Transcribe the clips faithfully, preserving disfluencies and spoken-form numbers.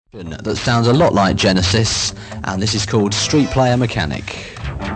That sounds a lot like Genesis, and this is called Street Player Mechanic.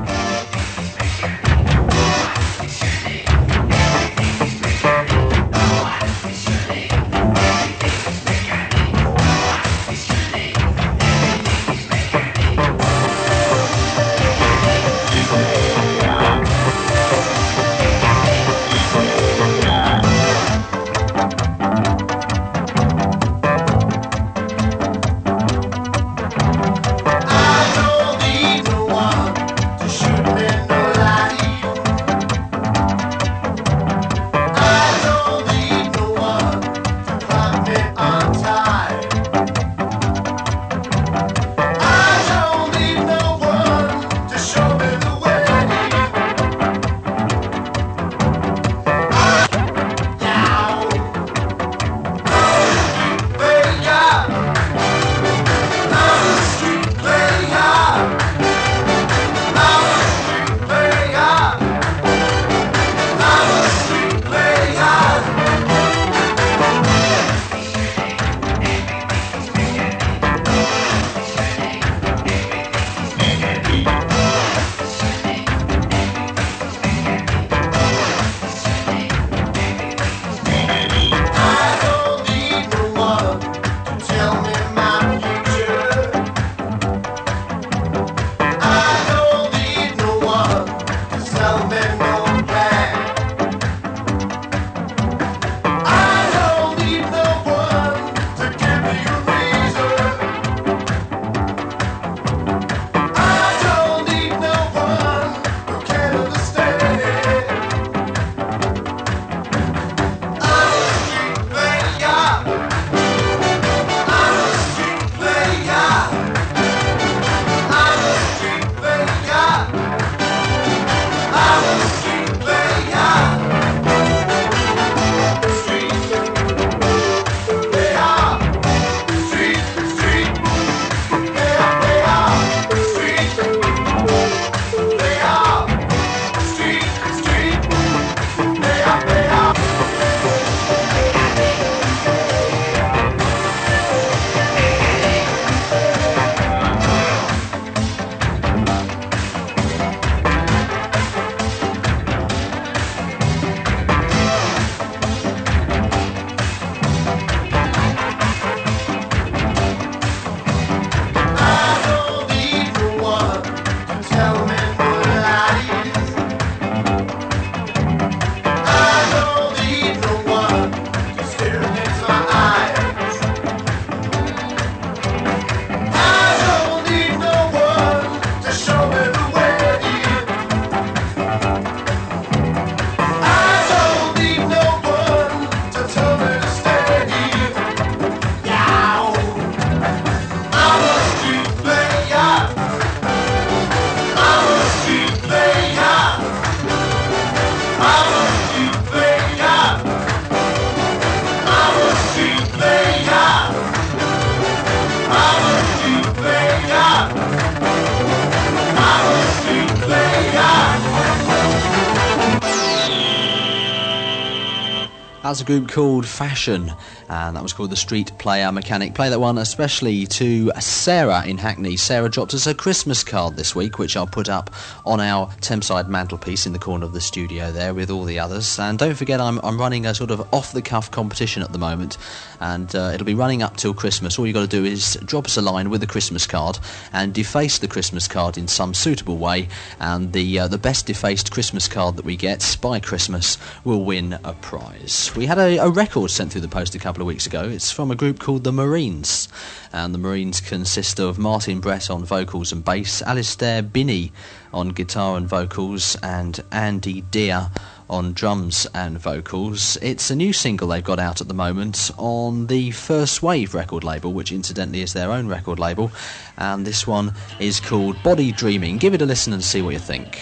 That's a group called Fashion, and that was called the Street Player Mechanic. Play that one especially to Sarah in Hackney. Sarah dropped us a Christmas card this week, which I'll put up on our Thameside mantelpiece in the corner of the studio there with all the others. And don't forget, I'm, I'm running a sort of off-the-cuff competition at the moment, and uh, it'll be running up till Christmas. All you've got to do is drop us a line with the Christmas card and deface the Christmas card in some suitable way, and the uh, the best defaced Christmas card that we get by Christmas will win a prize. We had a, a record sent through the post a couple of weeks ago. It's from a group called the Marines, and the Marines consist of Martin Brett on vocals and bass, Alistair Binney on guitar and vocals, and Andy Deer on drums and vocals. It's a new single they've got out at the moment on the First Wave record label, which incidentally is their own record label, and this one is called Body Dreaming. Give it a listen and see what you think.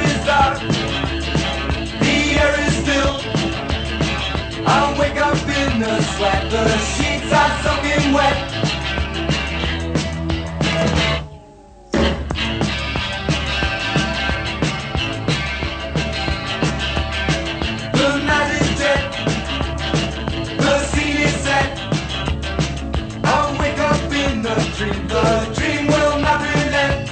I wake up in the sweat, the sheets are soaking wet. The night is dead, the scene is set. I'll wake up in the dream, the dream will not relent.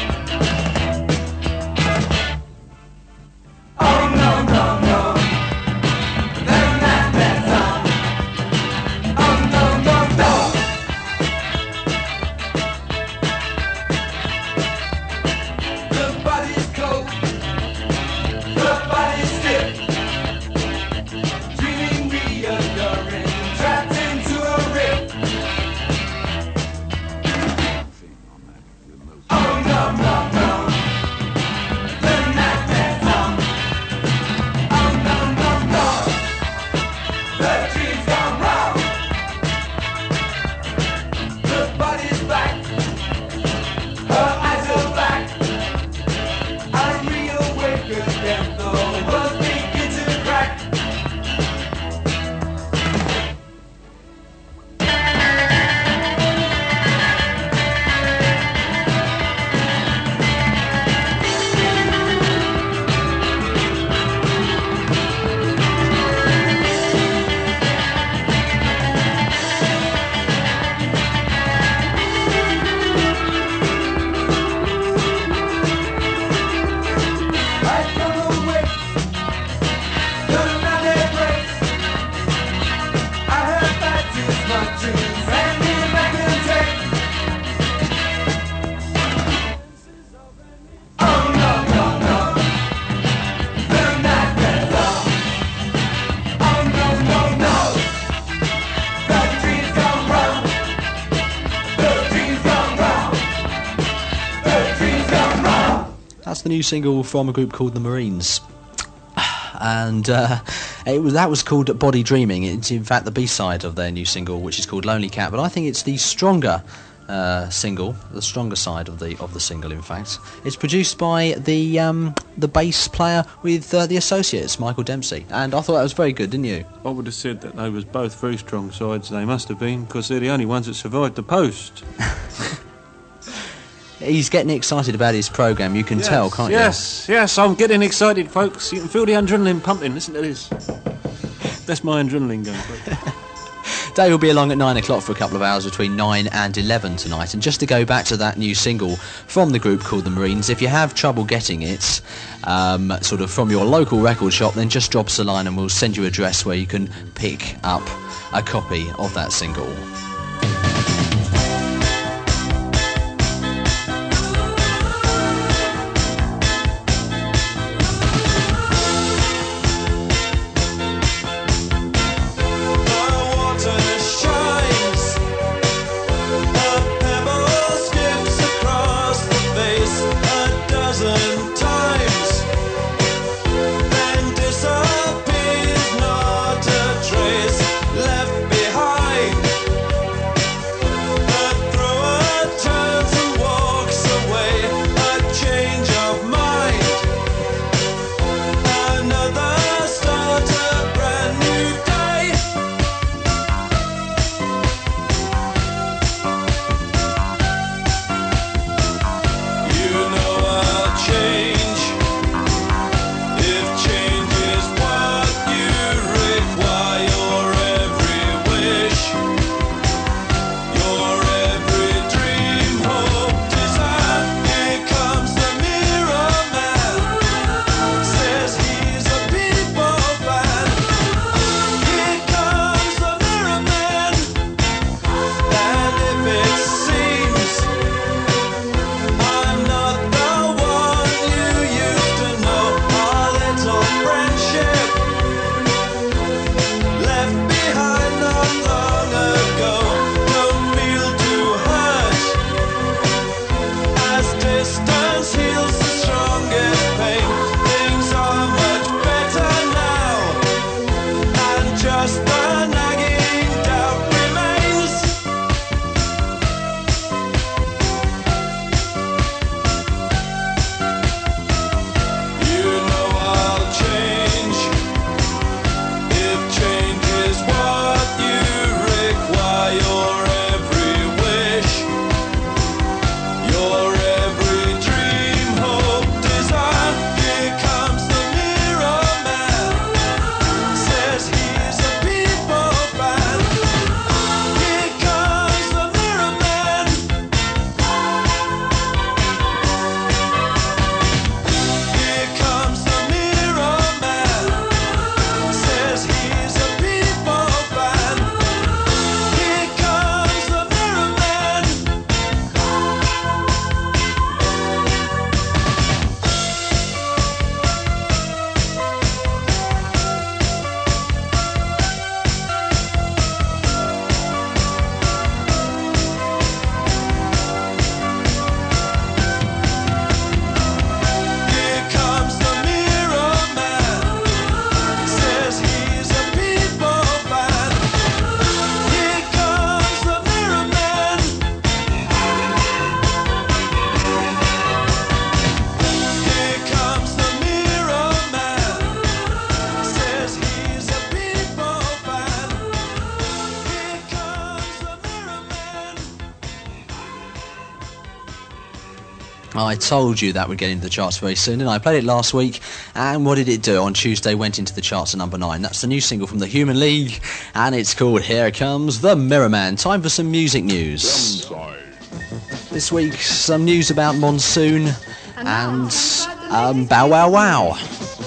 Oh no, no, no. There's not that song. Oh no, no, no. The body's cold, the body's stiff. Dreaming reoccurring, trapped into a rift. Oh no, no, no. The nightmare's on. Oh no, no, no. The dream's gone wrong. The body's black, her eyes are black. I reawake again, the world begins to crack. I don't awake, the night breaks. I heard that is my dreams, and if I can take. Oh no, no, no. The nightmare's on. Oh no, no, no. The dream's gone wrong. The dream's gone wrong. The dream's gone wrong. That's the new single from a group called The Marines. And uh, it was that was called Body Dreaming. It's in fact the B-side of their new single, which is called Lonely Cat. But I think it's the stronger uh, single, the stronger side of the of the single. In fact, it's produced by the um, the bass player with uh, the Associates, Michael Dempsey. And I thought that was very good, didn't you? I would have said that they was both very strong sides. They must have been, because they're the only ones that survived the post. He's getting excited about his programme. You can yes, tell, can't yes, you? Yes, yes. I'm getting excited, folks. You can feel the adrenaline pumping. Listen to this. That's my adrenaline going. Folks. Dave will be along at nine o'clock for a couple of hours between nine and eleven tonight. And just to go back to that new single from the group called The Marines, if you have trouble getting it um, sort of from your local record shop, then just drop us a line and we'll send you an address where you can pick up a copy of that single. Left behind. I told you that would get into the charts very soon, and I played it last week, and what did it do? On Tuesday went into the charts at number nine. That's the new single from the Human League, and it's called Here Comes the Mirror Man. Time for some music news. This week, some news about Monsoon and um, Bow Wow Wow.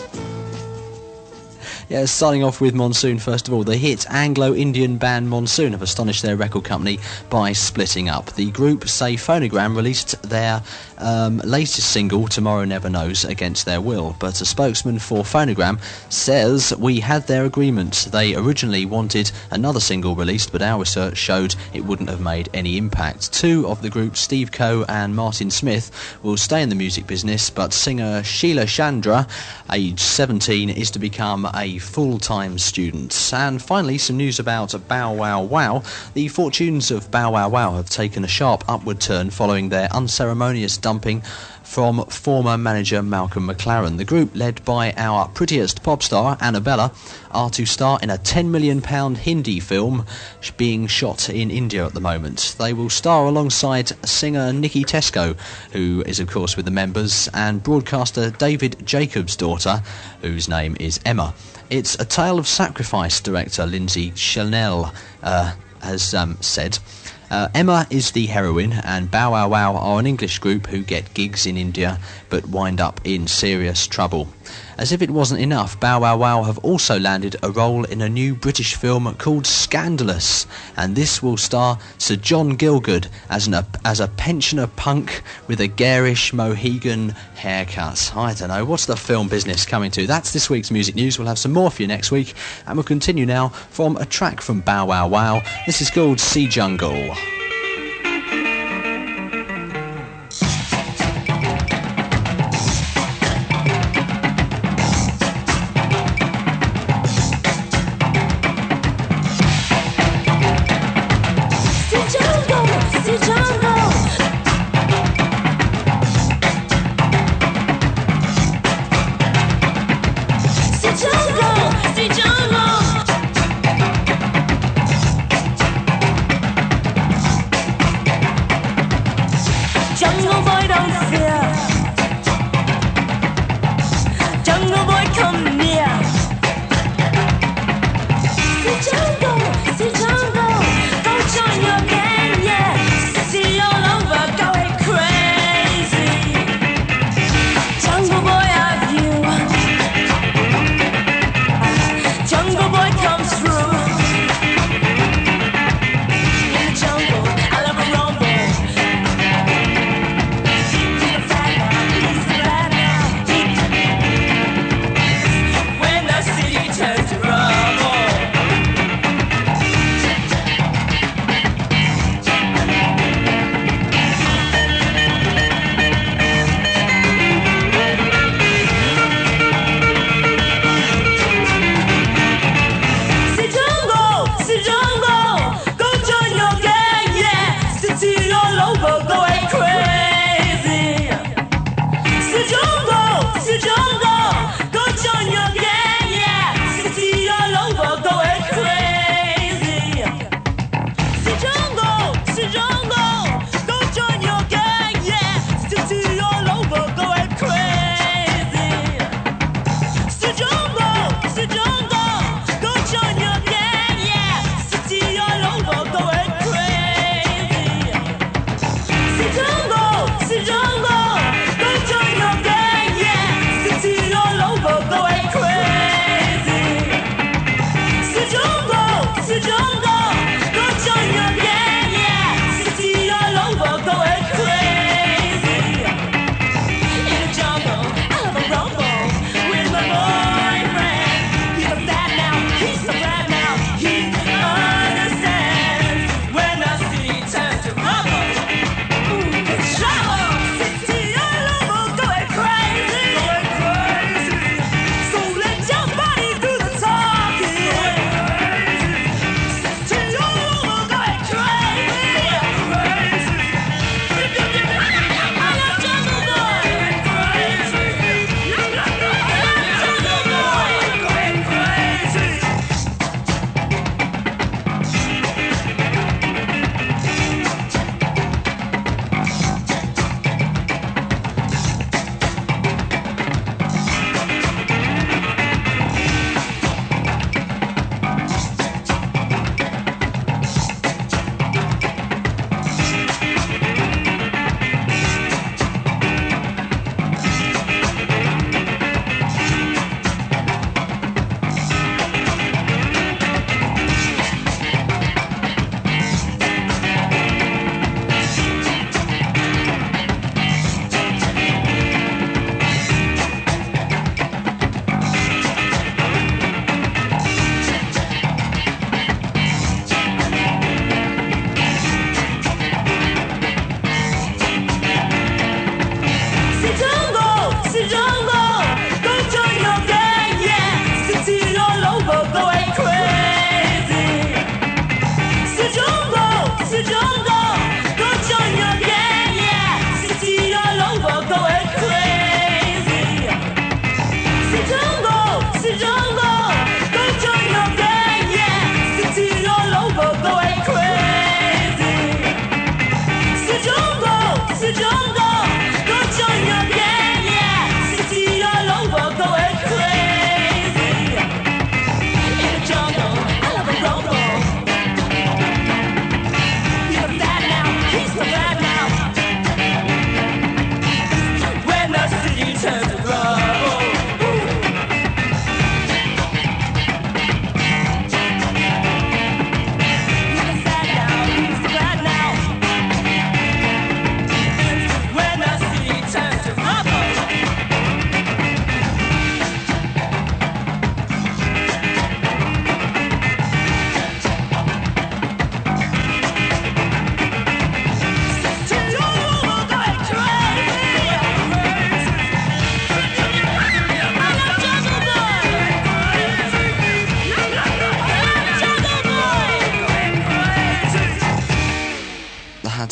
Yeah, starting off with Monsoon first of all. The hit Anglo-Indian band Monsoon have astonished their record company by splitting up. The group say Phonogram released their um, latest single, Tomorrow Never Knows, against their will, but a spokesman for Phonogram says, "We had their agreement. They originally wanted another single released, but our research showed it wouldn't have made any impact." Two of the group, Steve Coe and Martin Smith, will stay in the music business, but singer Sheila Chandra, aged seventeen, is to become a full-time student. And finally, some news about Bow Wow Wow. The fortunes of Bow Wow Wow have taken a sharp upward turn following their unceremonious dumping from former manager Malcolm McLaren. The group, led by our prettiest pop star Annabella, are to star in a ten million pound Hindi film being shot in India at the moment. They will star alongside singer Nikki Tesco, who is of course with the members, and broadcaster David Jacobs' daughter, whose name is Emma. It's a tale of sacrifice, director Lindsay Chanel uh, has um, said. Uh, Emma is the heroine, and Bow Wow Wow are an English group who get gigs in India but wind up in serious trouble. As if it wasn't enough, Bow Wow Wow have also landed a role in a new British film called Scandalous, and this will star Sir John Gielgud as, an, as a pensioner punk with a garish Mohegan haircut. I don't know, what's the film business coming to? That's this week's music news. We'll have some more for you next week, and we'll continue now from a track from Bow Wow Wow. This is called Sea Jungle.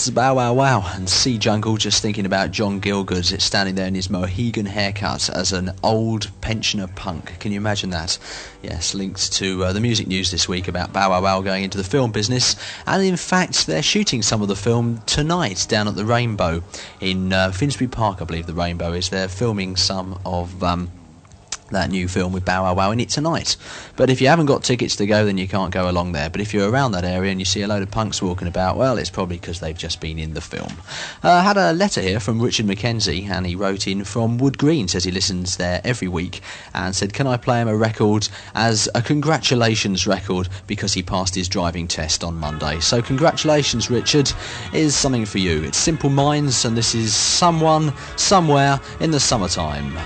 was Bow Wow Wow and Sea Jungle, just thinking about John Gielgud standing there in his Mohegan haircut as an old pensioner punk. Can you imagine that? Yes, linked to uh, the music news this week about Bow Wow Wow going into the film business, and in fact they're shooting some of the film tonight down at the Rainbow in uh, Finsbury Park, I believe the Rainbow is. They're filming some of um, that new film with Bow Wow Wow in it tonight. But if you haven't got tickets to go, then you can't go along there. But if you're around that area and you see a load of punks walking about, well, it's probably because they've just been in the film. I uh, had a letter here from Richard McKenzie, and he wrote in from Wood Green, says he listens there every week, and said, can I play him a record as a congratulations record because he passed his driving test on Monday. So congratulations, Richard, is something for you. It's Simple Minds, and this is Someone, Somewhere in the Summertime.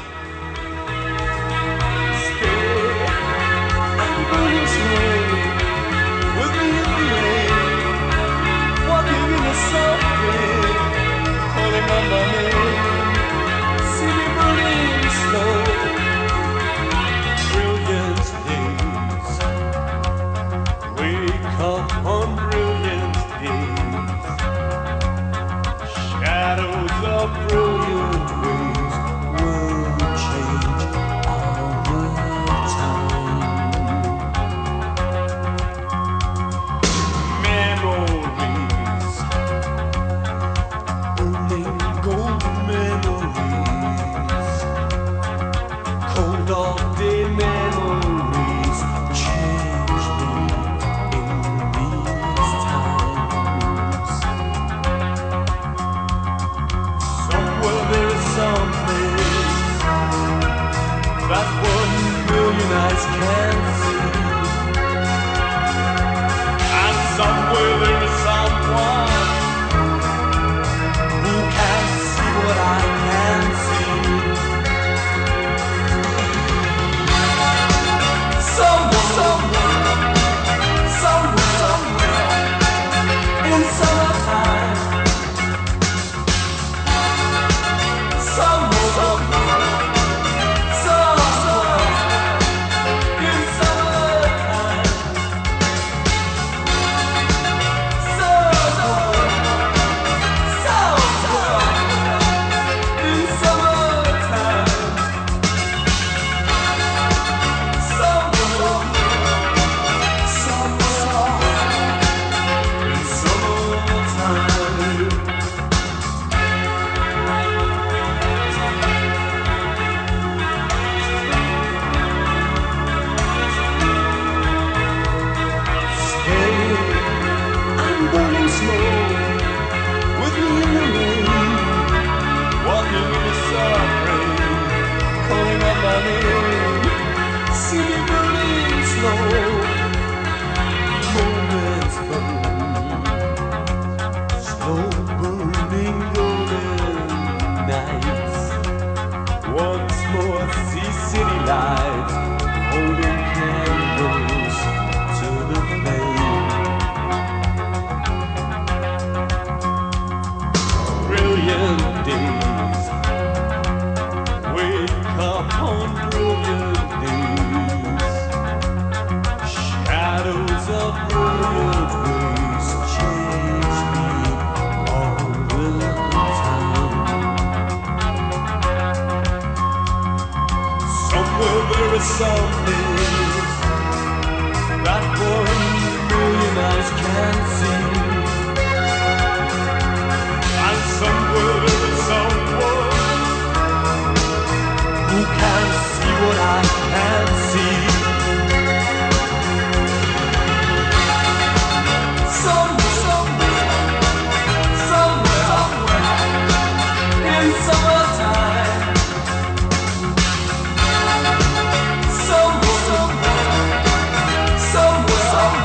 Somewhere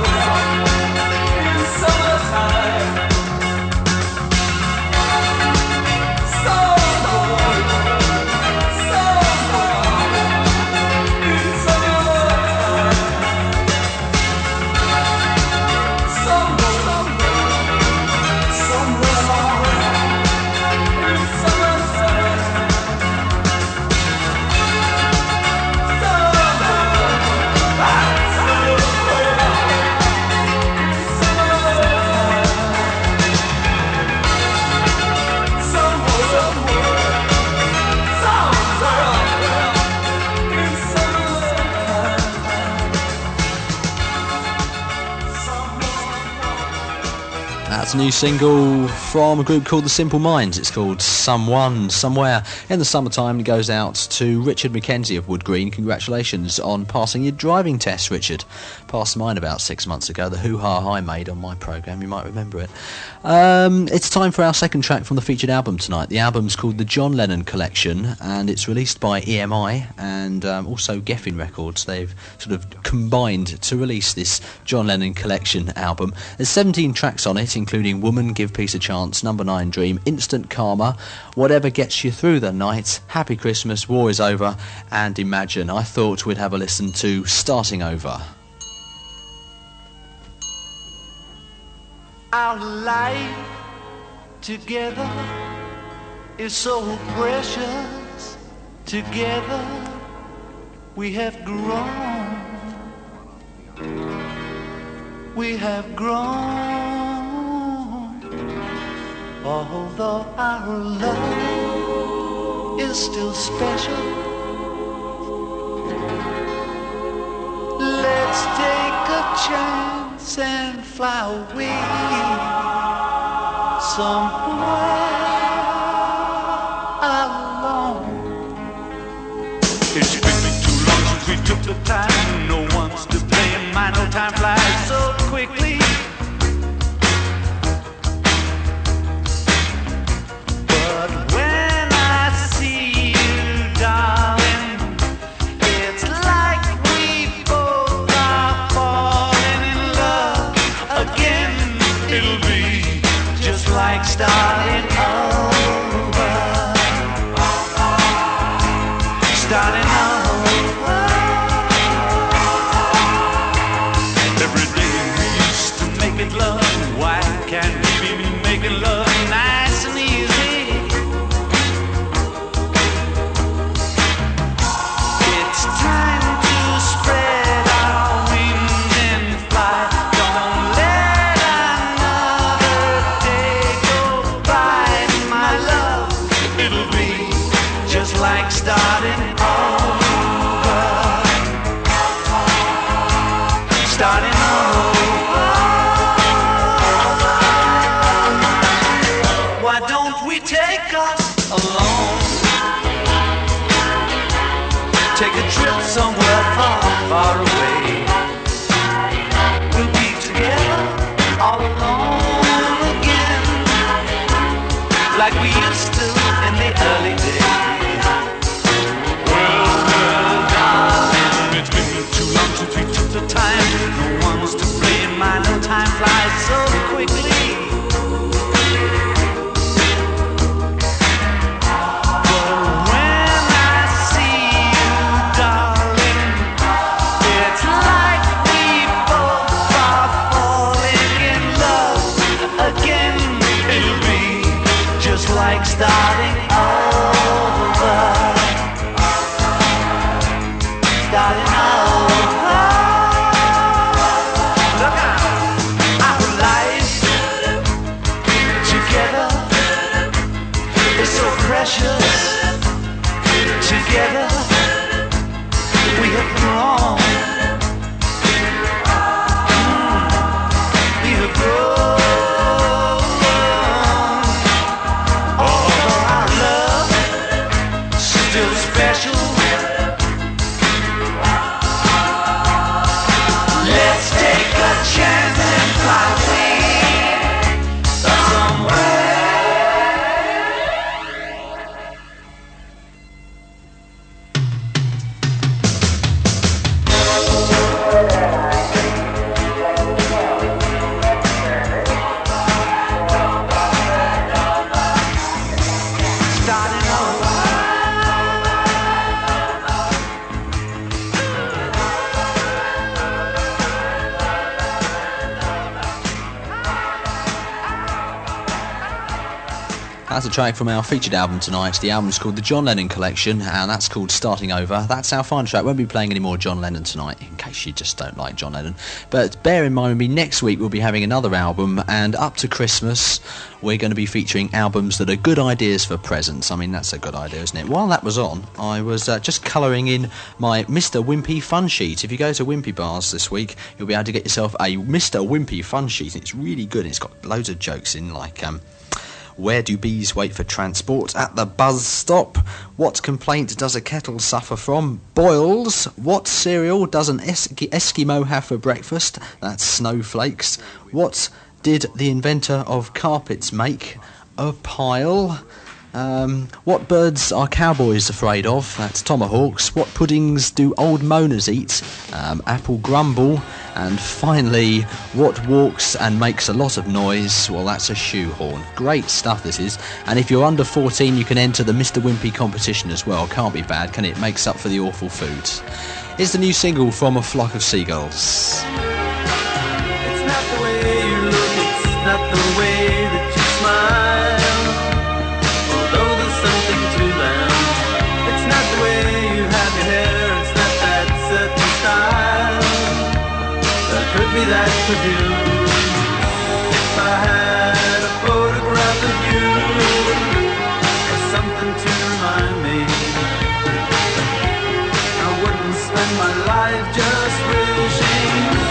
That's a new single from a group called The Simple Minds. It's called Someone, Somewhere. In the summertime, it goes out to Richard Mackenzie of Wood Green. Congratulations on passing your driving test, Richard. Passed mine about six months ago, the hoo-ha I made on my programme. You might remember it. Um, it's time for our second track from the featured album tonight. The album's called The John Lennon Collection, and it's released by E M I and um, also Geffen Records. They've sort of combined to release this John Lennon Collection album. There's seventeen tracks on it, including Woman, Give Peace a Chance, Number nine Dream, Instant Karma, Whatever Gets You Through the Night, Happy Christmas, War Is Over, and Imagine. I thought we'd have a listen to Starting Over. Our life together is so precious. Together we have grown. We have grown. Although our love is still special, let's take a chance and fly away somewhere alone. It's been too long since we took the time. No one's to blame. My no time flies so quickly. But when I see you, darling, it's like we both are falling in love again. It'll be just like starting over. Starting over. Every day we used to make it love. Why can't we be making love nice and easy? It's time to spread our wings and fly. Don't let another day go by, my love. It'll be just like starting over. Starting over. Why don't we take us alone? Take a trip somewhere far, far away. We'll be together all alone again, like we used to in the early days. Well, well, darling, it's been too long since we took the time. No one's to blame. My no time flies so quickly. Like starting over. Starting over. Look out. Our life That's a track from our featured album tonight. The album's called The John Lennon Collection, and that's called Starting Over. That's our final track. Won't be playing any more John Lennon tonight, in case you just don't like John Lennon. But bear in mind with me, next week we'll be having another album, and up to Christmas we're going to be featuring albums that are good ideas for presents. I mean, that's a good idea, isn't it? While that was on, I was uh, just colouring in my Mister Wimpy fun sheet. If you go to Wimpy Bars this week, you'll be able to get yourself a Mister Wimpy fun sheet. It's really good. It's got loads of jokes in, like... um. Where do bees wait for transport? At the bus stop. What complaint does a kettle suffer from? Boils. What cereal does an es- Eskimo have for breakfast? That's snowflakes. What did the inventor of carpets make? A pile. Um, what birds are cowboys afraid of? That's tomahawks. What puddings do old moaners eat? Um, apple grumble. And finally, what walks and makes a lot of noise? Well, that's a shoehorn. Great stuff this is. And if you're under fourteen, you can enter the Mister Wimpy competition as well. Can't be bad, can it? Makes up for the awful food. Here's the new single from A Flock of Seagulls. It's not the way you look, it's not the way that you smile. Although there's something to them. It's not the way you have your hair, it's not that certain style. There could be that perfume. If I had a photograph of you, or something to remind me, I wouldn't spend my life just wishing.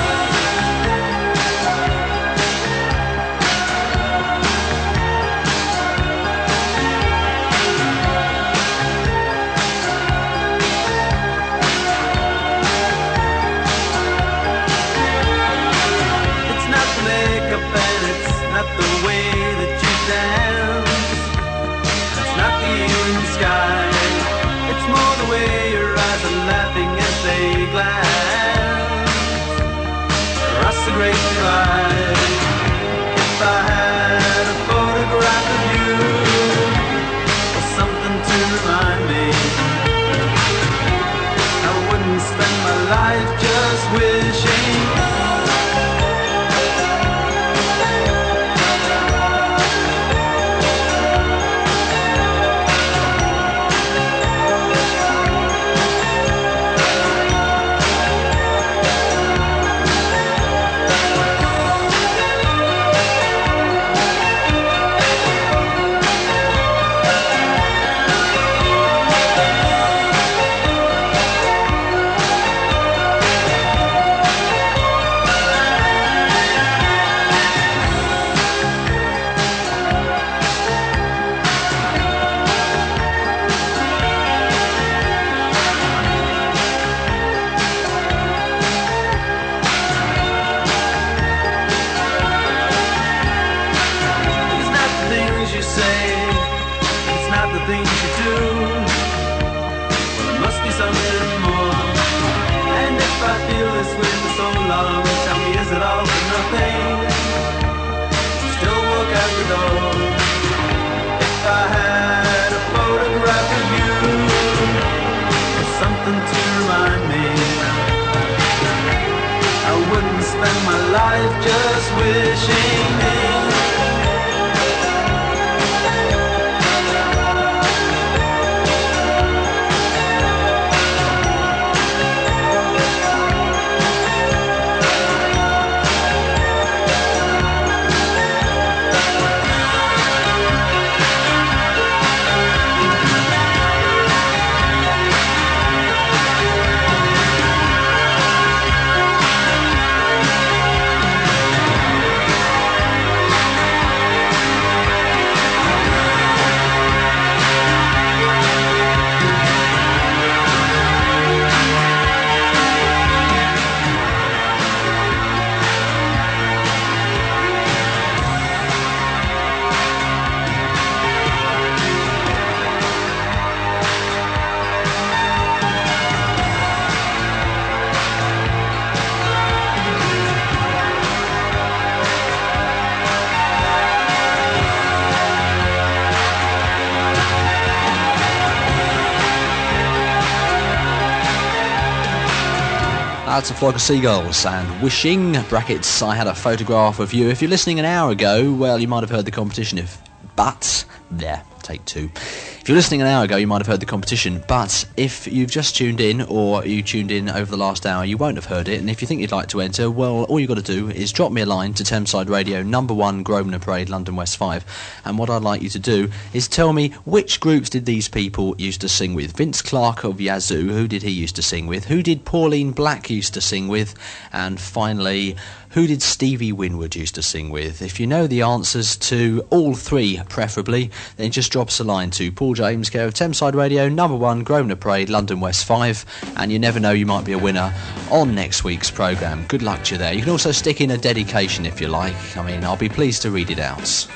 That's A Flock of Seagulls and Wishing, brackets, I had a photograph of you. If you're listening an hour ago, well, you might have heard the competition if... But There, take two. If you're listening an hour ago, you might have heard the competition, but if you've just tuned in or you tuned in over the last hour, you won't have heard it. And if you think you'd like to enter, well, all you've got to do is drop me a line to Thameside Radio, number one, Grosvenor Parade, London West five. And what I'd like you to do is tell me which groups did these people used to sing with. Vince Clarke of Yazoo, who did he used to sing with? Who did Pauline Black used to sing with? And finally, who did Stevie Winwood used to sing with? If you know the answers to all three, preferably, then just drop us a line to Paul James, care of Thameside Radio, number one, Grosvenor Parade, London West five, and you never know, you might be a winner on next week's programme. Good luck to you there. You can also stick in a dedication if you like. I mean, I'll be pleased to read it out.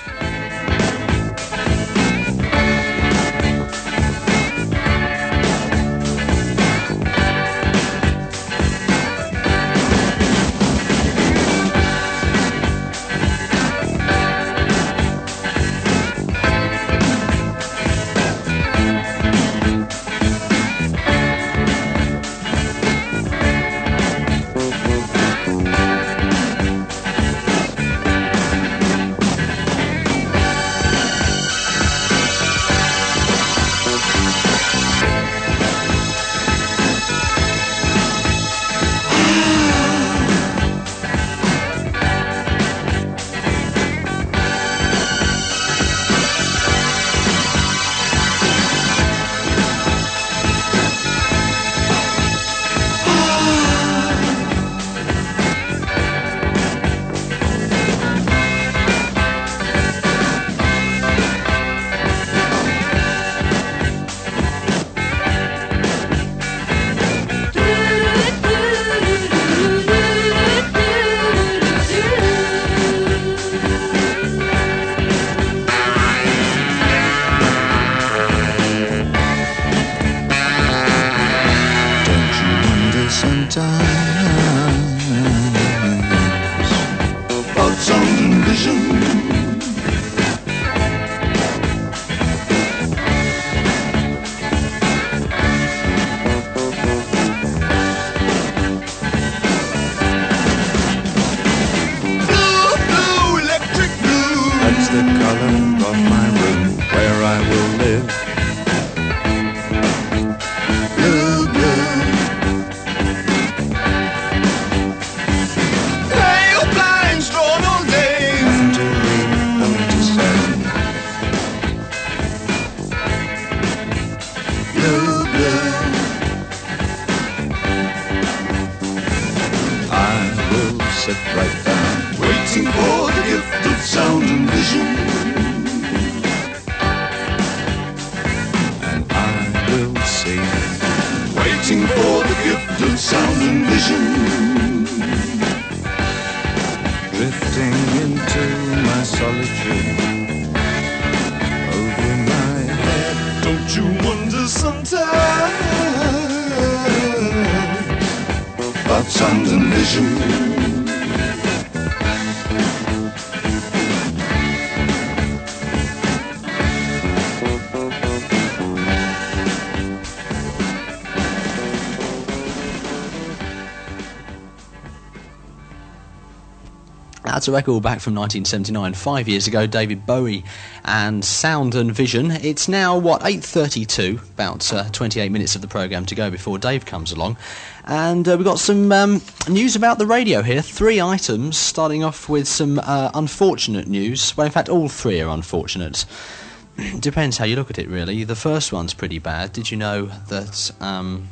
That's a record back from nineteen seventy-nine, five years ago, David Bowie and Sound and Vision. It's now, what, eight thirty-two, about uh, twenty-eight minutes of the programme to go before Dave comes along. And uh, we've got some um, news about the radio here, three items, starting off with some uh, unfortunate news. Well, in fact, all three are unfortunate. Depends how you look at it, really. The first one's pretty bad. Did you know that Um,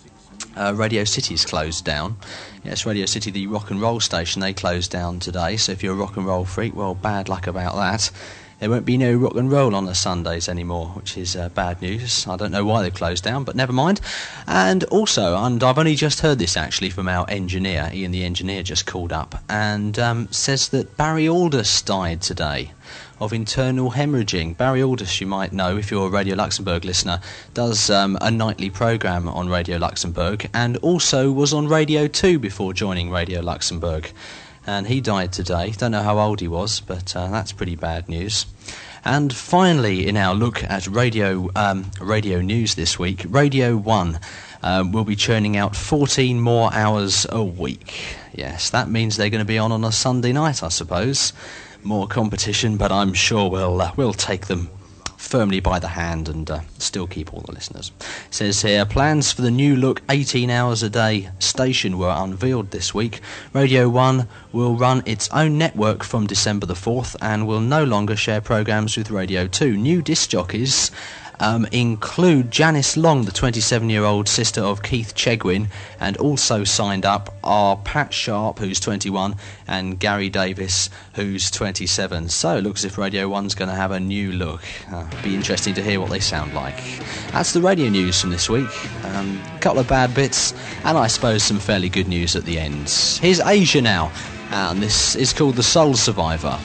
Uh, Radio City's closed down? Yes, Radio City, the rock and roll station, they closed down today. So if you're a rock and roll freak, well, bad luck about that. There won't be no rock and roll on the Sundays anymore, which is uh, bad news. I don't know why they've closed down, but never mind. And also, and I've only just heard this actually from our engineer, Ian the engineer just called up, and um, says that Barry Aldous died today of internal hemorrhaging. Barry Aldous, you might know if you're a Radio Luxembourg listener, does um, a nightly programme on Radio Luxembourg and also was on Radio two before joining Radio Luxembourg. And he died today. Don't know how old he was, but uh, that's pretty bad news. And finally, in our look at radio um, radio news this week, Radio one um, will be churning out fourteen more hours a week. Yes, that means they're going to be on on a Sunday night, I suppose. More competition, but I'm sure we'll uh, we'll take them firmly by the hand and uh, still keep all the listeners. It says here, plans for the new look eighteen hours a day station were unveiled this week. Radio one will run its own network from December the fourth and will no longer share programmes with Radio two. New disc jockeys Um, include Janice Long, the twenty-seven-year-old sister of Keith Chegwin, and also signed up are Pat Sharp, who's twenty-one, and Gary Davis, who's twenty-seven. So it looks as if Radio one's going to have a new look. Uh, be interesting to hear what they sound like. That's the radio news from this week. Um, a couple of bad bits, and I suppose some fairly good news at the end. Here's Asia now, and this is called The Soul Survivor.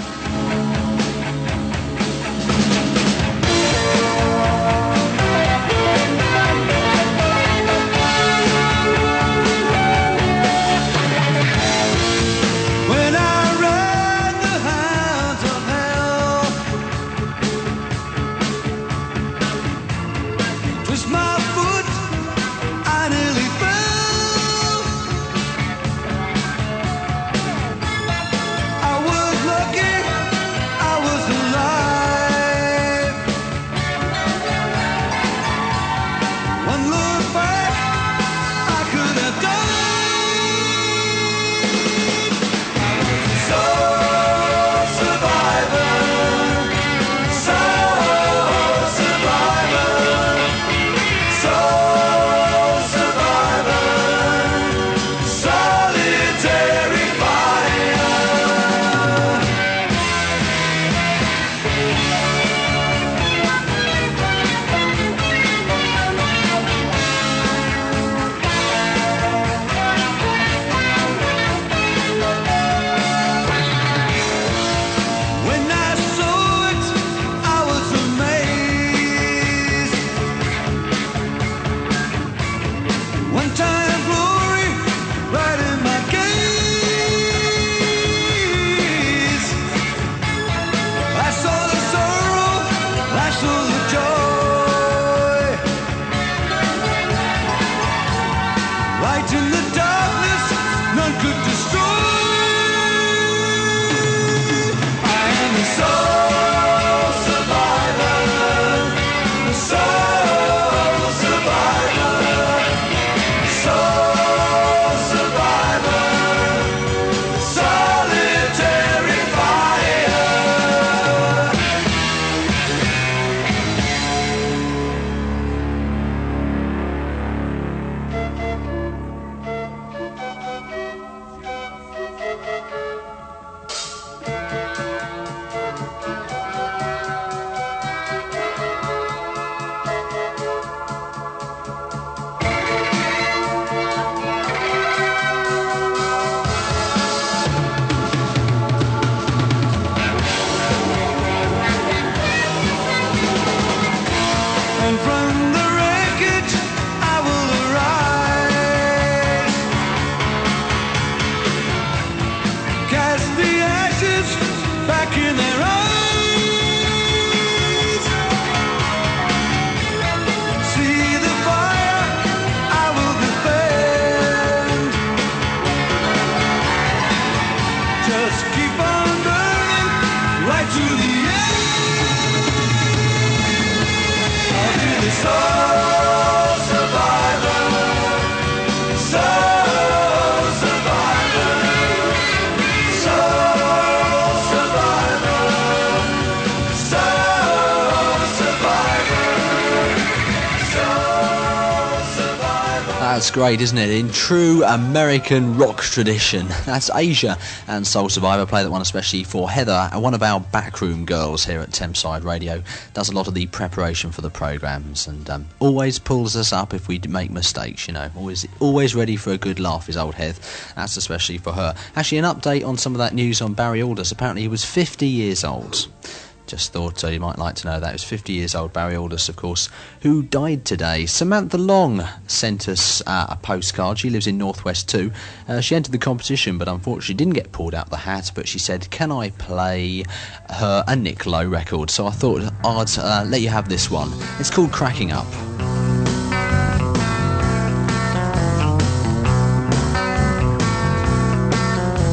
That's great, isn't it? In true American rock tradition. That's Asia and Soul Survivor. Play that one especially for Heather, one of our backroom girls here at Thameside Radio. Does a lot of the preparation for the programmes and um, always pulls us up if we make mistakes, you know. Always always ready for a good laugh is old Heath. That's especially for her. Actually, an update on some of that news on Barry Aldous. Apparently he was fifty years old. Just thought uh, you might like to know that. It was fifty years old, Barry Aldous, of course, who died today. Samantha Long sent us uh, a postcard. She lives in Northwest too. Uh, she entered the competition, but unfortunately didn't get pulled out the hat. But she said, can I play her a Nick Lowe record? So I thought I'd uh, let you have this one. It's called Cracking Up.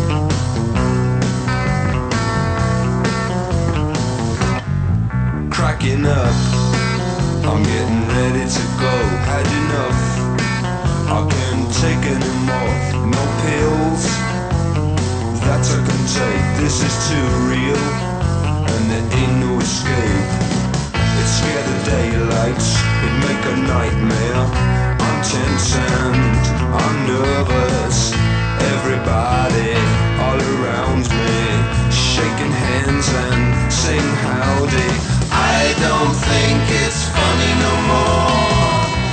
Crack cracking up. I'm getting ready to go. Had enough. I can't take any more. No pills that I can take. This is too real, and there ain't no escape. It scared the daylight. It make a nightmare. I'm tense and I'm nervous. Everybody all around me shaking hands and saying howdy. I don't think it's funny no more.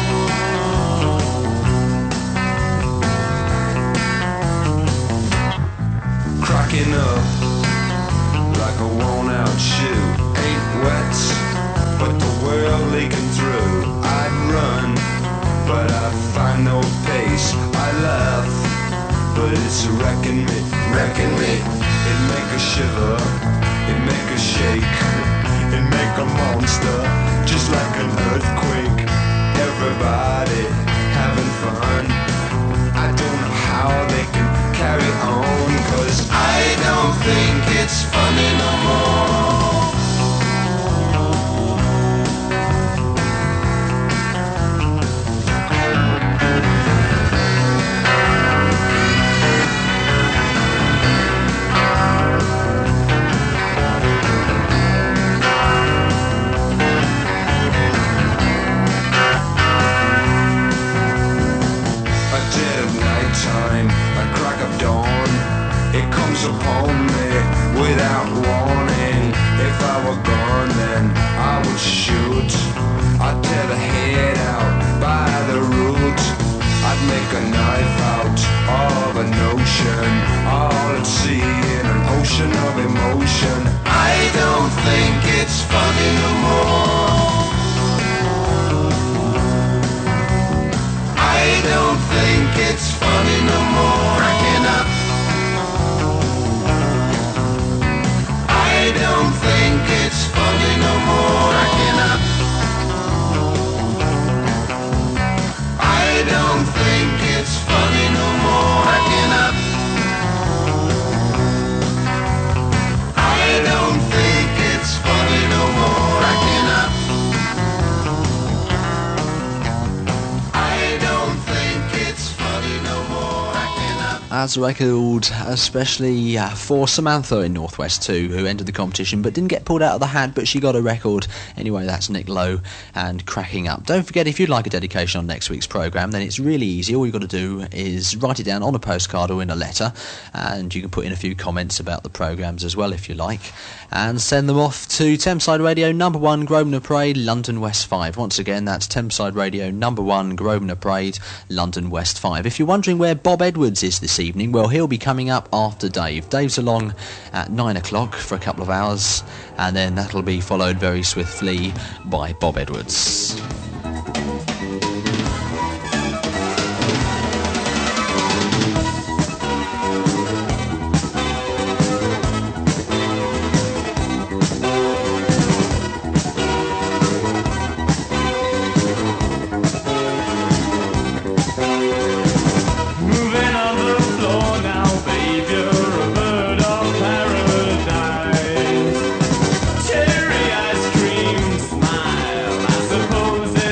Cracking up like a worn out shoe. Ain't wet, but the world leaking through. I'd run, but I find no pace. I laugh, but it's wrecking me, wrecking me. It make a shiver, it make a shake, it make a monster, just like an earthquake. Everybody having fun. I don't know how they can carry on, 'cause I don't think it's funny no more. Time, a crack of dawn, it comes upon me without warning. If I were gone, then I would shoot. I'd tear the head out by the root. I'd make a knife out of an ocean, all at sea in an ocean of emotion. I don't think it's funny no more. I don't think it's funny no more. Cracking up. I don't think it's funny no more. Cracking up. I don't think it's funny no more. Cracking up. I don't think it's funny no more. Cracking up. As a record, especially uh, for Samantha in Northwest two, who entered the competition but didn't get pulled out of the hat, but she got a record. Anyway, that's Nick Lowe and Cracking Up. Don't forget, if you'd like a dedication on next week's programme, then it's really easy. All you've got to do is write it down on a postcard or in a letter, and you can put in a few comments about the programmes as well if you like, and send them off to Thameside Radio, number one, Grosvenor Parade, London West five. Once again, that's Thameside Radio, number one, Grosvenor Parade, London West five. If you're wondering where Bob Edwards is this evening, well, he'll be coming up after Dave. Dave's along at nine o'clock for a couple of hours, and then that'll be followed very swiftly by Bob Edwards. Cherry ice cream smile, I suppose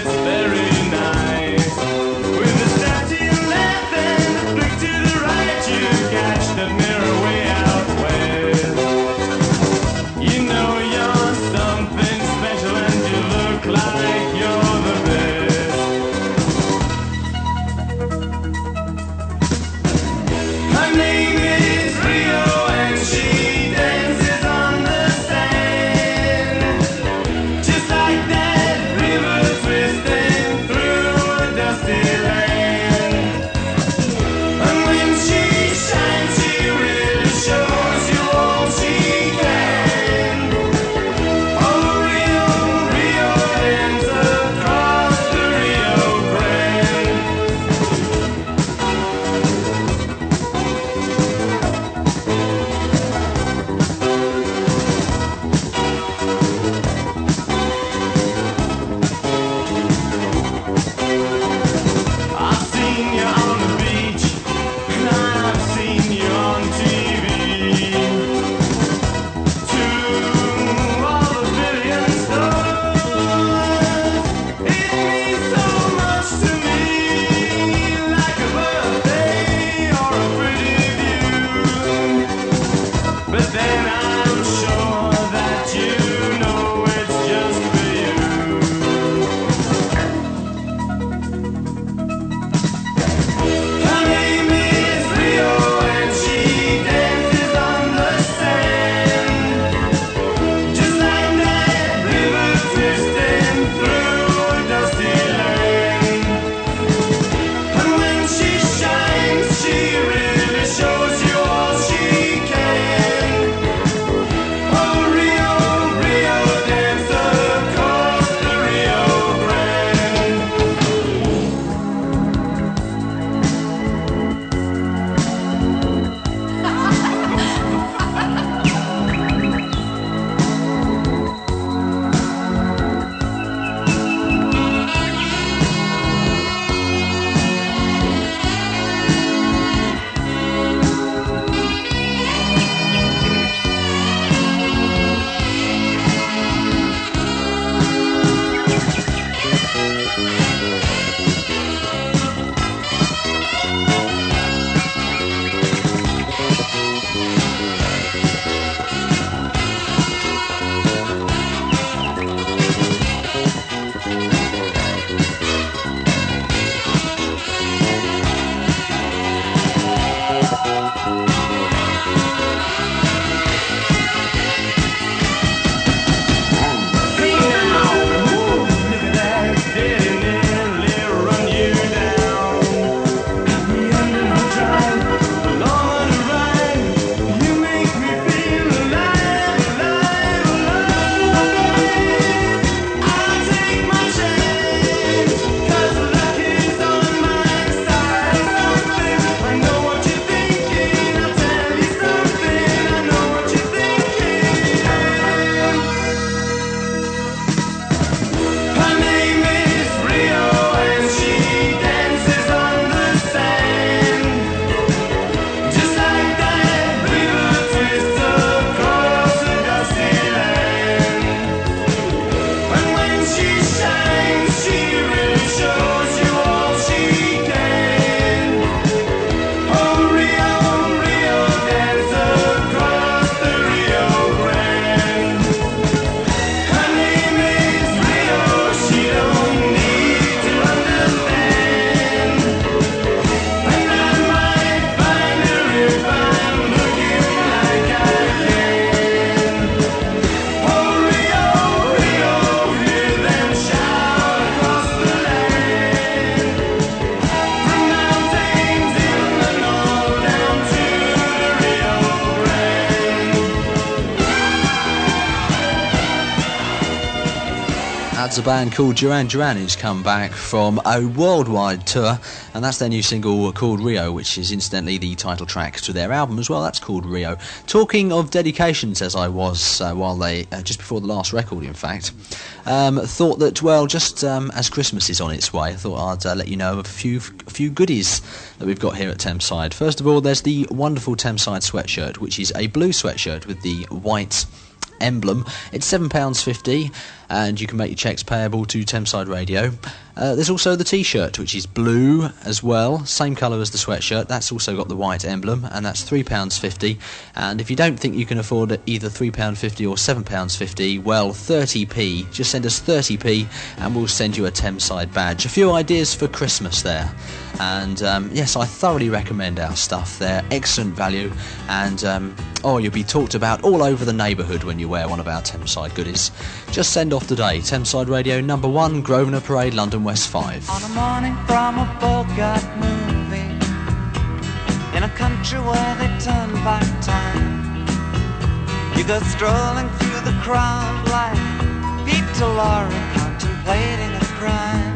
That's a band called Duran Duran who's come back from a worldwide tour, and that's their new single called Rio, which is incidentally the title track to their album as well. That's called Rio. Talking of dedications, as I was uh, while they uh, just before the last record, in fact, um, thought that well, just um, as Christmas is on its way, I thought I'd uh, let you know of a few a few goodies that we've got here at Thameside. First of all, there's the wonderful Thameside sweatshirt, which is a blue sweatshirt with the white emblem. It's seven pounds fifty, and you can make your cheques payable to Thameside Radio. Uh, there's also the T-shirt, which is blue as well, same colour as the sweatshirt. That's also got the white emblem, and that's three pounds fifty. And if you don't think you can afford either three pounds fifty or seven pounds fifty, well, thirty p. Just send us thirty p, and we'll send you a Thameside badge. A few ideas for Christmas there. And um, yes, I thoroughly recommend our stuff. They're excellent value, and um, oh, you'll be talked about all over the neighbourhood when you wear one of our Thameside goodies. Just send off today. Thameside Radio, number one, Grosvenor Parade, London West five. On a morning from a Bogart movie, in a country where they turn back time, you go strolling through the crowd like Peter Lorre contemplating a crime.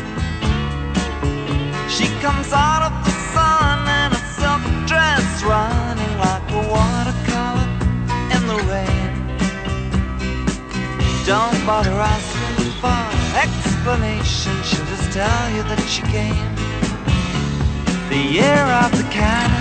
She comes out of the sun in a silk dress, running like a watercolor in the rain. Don't bother asking for explanation, she'll just tell you that she came the year of the cat.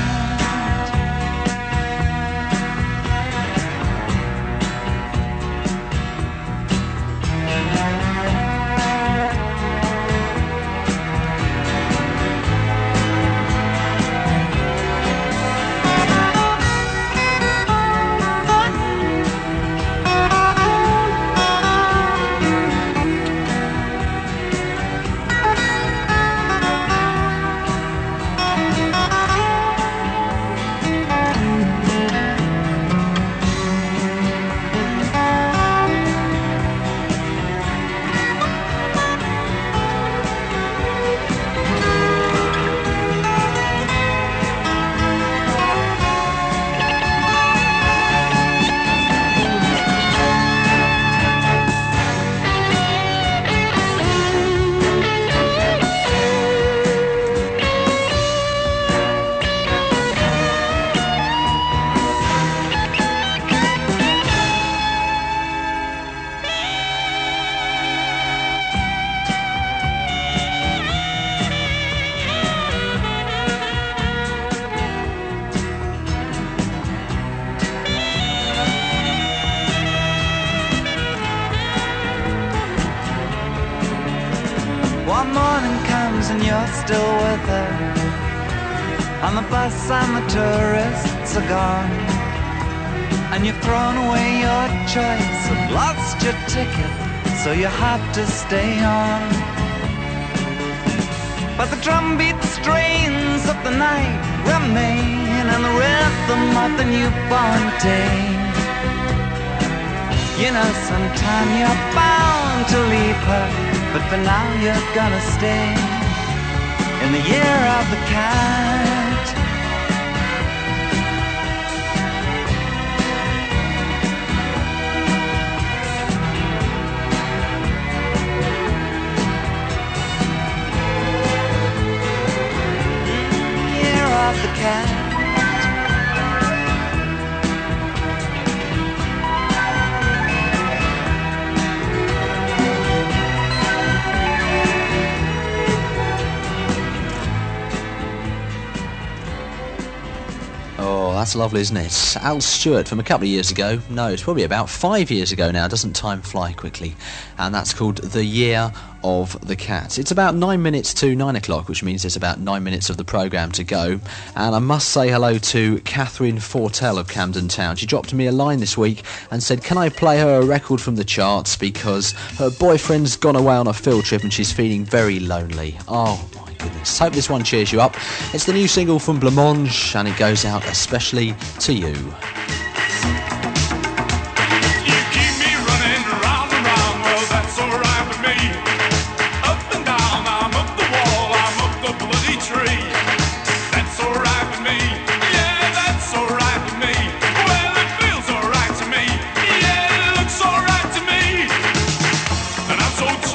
One morning comes and you're still with her, and the bus and the tourists are gone, and you've thrown away your choice and lost your ticket, so you have to stay on. But the drumbeat strains of the night remain, and the rhythm of the newborn day. You know sometime you're bound to leave her, but for now you're gonna stay in the year of the cat. Year of the cat. That's lovely, isn't it? Al Stewart from a couple of years ago. No, it's probably about five years ago now. Doesn't time fly quickly? And that's called The Year of the Cat. It's about nine minutes to nine o'clock, which means there's about nine minutes of the programme to go. And I must say hello to Catherine Fortell of Camden Town. She dropped me a line this week and said, can I play her a record from the charts because her boyfriend's gone away on a field trip and she's feeling very lonely. Oh, my goodness. Hope this one cheers you up. It's the new single from Blancmange, and it goes out especially to you. So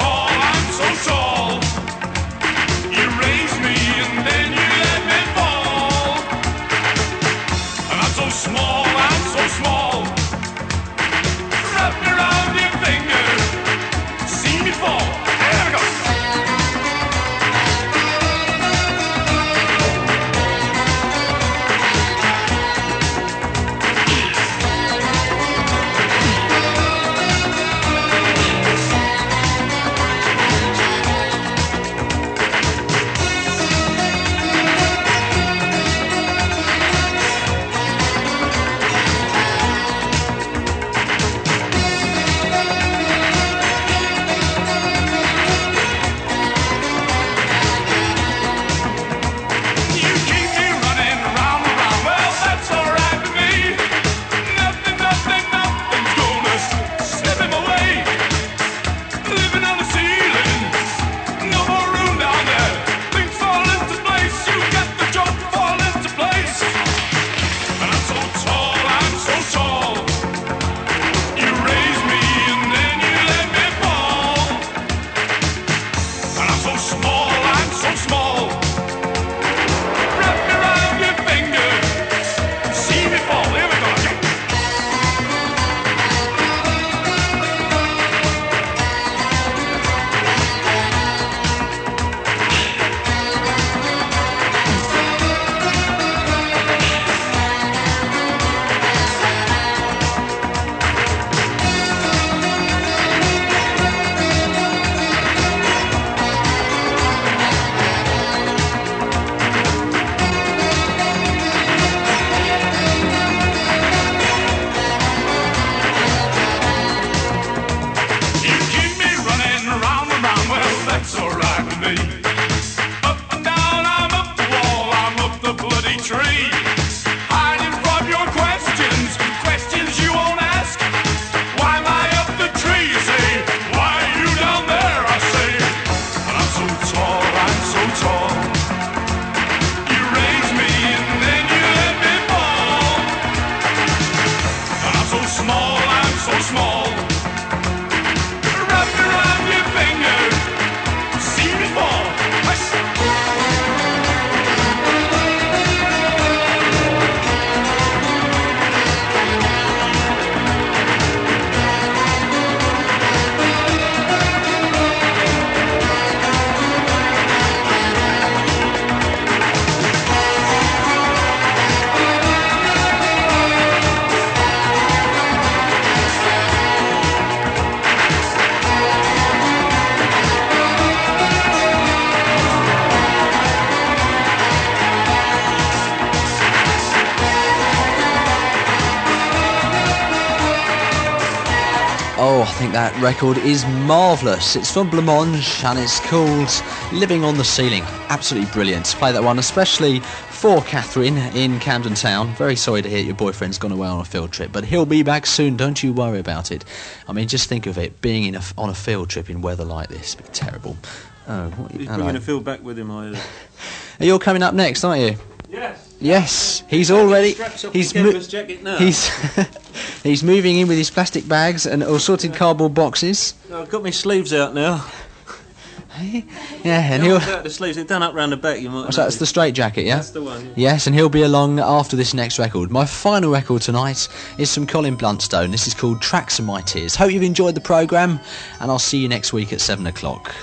Oh, I think that record is marvellous. It's from Blancmange and it's called Living on the Ceiling. Absolutely brilliant. Play that one, especially for Catherine in Camden Town. Very sorry to hear your boyfriend's gone away on a field trip, but he'll be back soon. Don't you worry about it. I mean, just think of it, being in a, on a field trip in weather like this. It'd be terrible. Oh, what, He's hello. bringing a field back with him, either. You're coming up next, aren't you? Yes. Yes, he's already. Straps off He's his mo- canvas jacket now. he's he's moving in with his plastic bags and assorted cardboard boxes. I've got my sleeves out now. Yeah, and He'll he'll. out the sleeves. They're done up round the back. You might. So that's the straight jacket, yeah. That's the one. Yeah. Yes, and he'll be along after this next record. My final record tonight is from Colin Bluntstone. This is called Tracks of My Tears. Hope you've enjoyed the programme, and I'll see you next week at seven o'clock.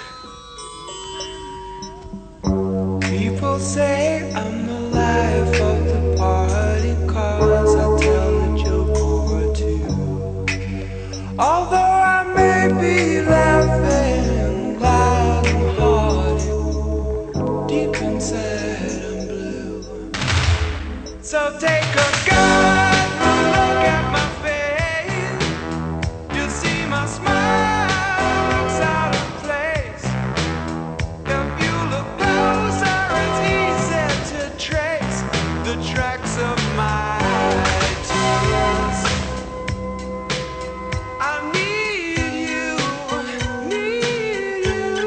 People say I'm the life of the party, cause I tell a joke or two. Although I may be laughing loud and hearted, deep inside I'm blue. So take a good look at my face. You'll see my smile looks out of place. If you look closer, it's easy to trace the tracks of my tears. I need you, need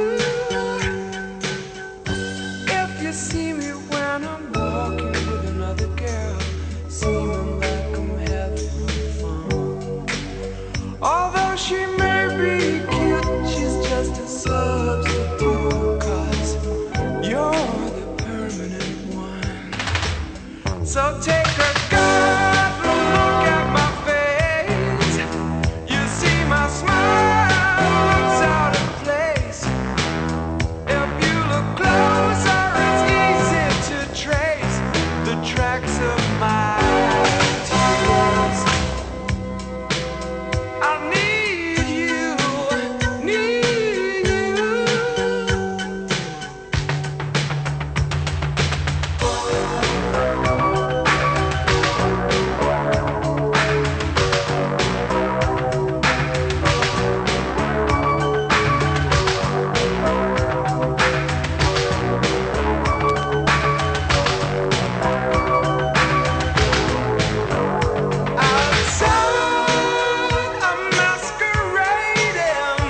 you. If you see me when I'm walking with another girl, seeming like I'm having fun. Although she may be cute, she's just a substitute, cause you're the permanent one. So take a good look at my face. You see my smile looks out of place. If you look closer, it's easy to trace the tracks of my tears. I need you, need you. Outside, I'm masquerading.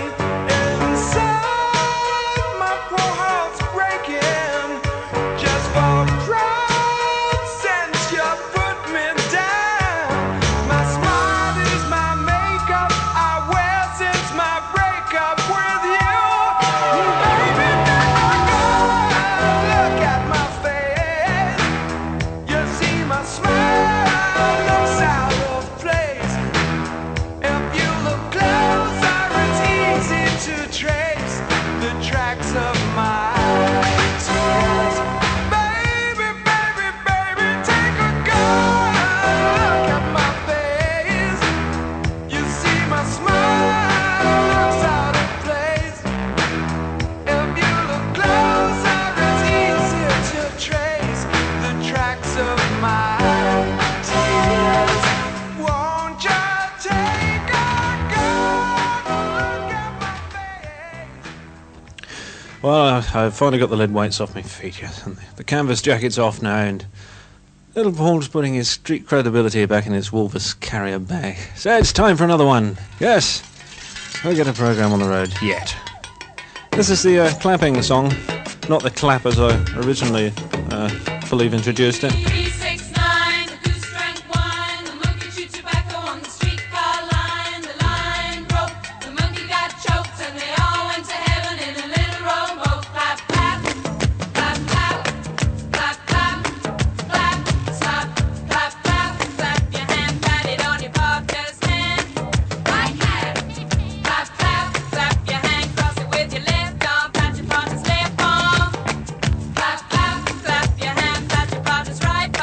Inside, my poor heart's breaking. Just for pride, since you put me down. My smile is my makeup. I wear since my breakup with you. Baby, take a good look at my face. You see my smile looks out of place. If you look closer, it's easy to trace the tracks of my tears. Baby, baby, baby, take a good look at my face. You see my smile looks out of place. If you look closer, it's easy to trace the tracks of my tears. Won't you take a good look at my face? Well, I- I've finally got the lead weights off my feet, yes, and the, the canvas jacket's off now, and little Paul's putting his street credibility back in his Wolvers carrier bag. So it's time for another one. Yes, we'll get a program on the road yet. This is the uh, clapping song, not the clap as I originally uh, believe introduced it. three six nine, the goose drank wine, the monkey chewed tobacco on the streetcar line. The line broke, the monkey got choked, and they all went to heaven in a little rowboat. Clap, clap, clap, clap, clap, clap, clap, stop, clap, clap, clap your hand, pat it on your partner's hand. Right hand, clap, clap, clap your hand, cross it with your left arm, pat your partner's left arm. Clap, clap, clap your hand, pat your partner's right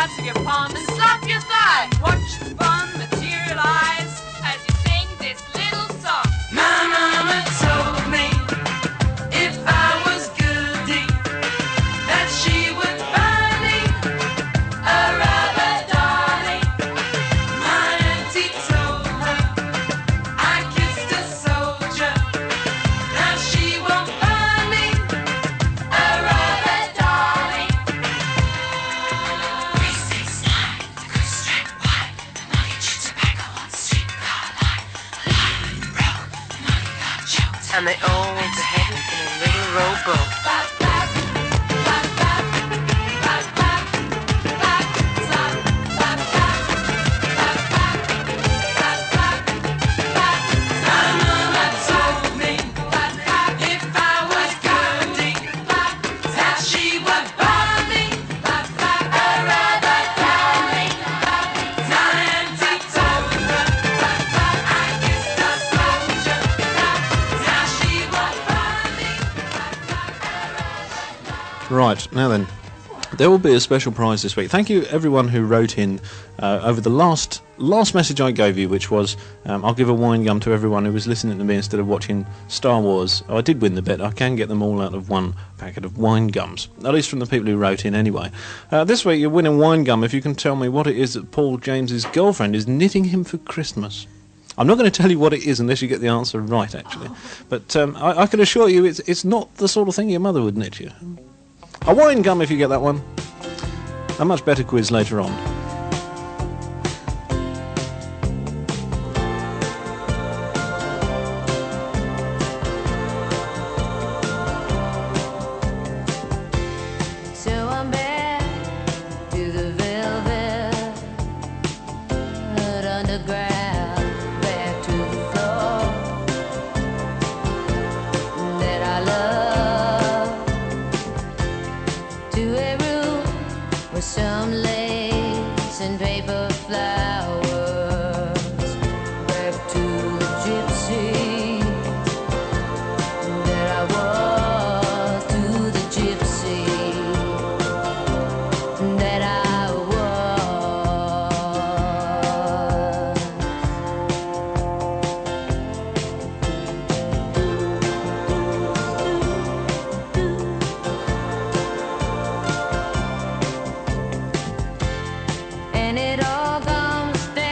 pads of your palm and slap your thigh. Watch the fun materialize as you sing this little song. My mama told me if I was goody that she would buy me a rubber dolly. My auntie told her I kissed a soldier. Now she won't buy me a rubber dolly. three six nine, the goose strap wide, the monkey chewed tobacco on the streetcar line. Alive and broke, the monkey got choked. And they all went to heaven in a little rowboat. Clap, clap, clap, clap, clap, clap, clap, clap, clap, clap, clap, clap, clap, clap, clap. My mama told me if I was goody that she would buy me a rubber dolly. My auntie told her I kissed a soldier. Now she won't buy me. Right, now then, there will be a special prize this week. Thank you everyone who wrote in uh, over the last last message I gave you, which was um, I'll give a wine gum to everyone who was listening to me instead of watching Star Wars. Oh, I did win the bet. I can get them all out of one packet of wine gums, at least from the people who wrote in anyway. Uh, this week you're winning wine gum if you can tell me what it is that Paul James's girlfriend is knitting him for Christmas. I'm not going to tell you what it is unless you get the answer right, actually. But um, I, I can assure you it's it's not the sort of thing your mother would knit you. A wine gum if you get that one. A much better quiz later on. So I'm back to the velvet underground, back to the floor that I love, to a room with some lace and paper flowers, back to the gypsy that I was, to the gypsy that I was. And it all comes down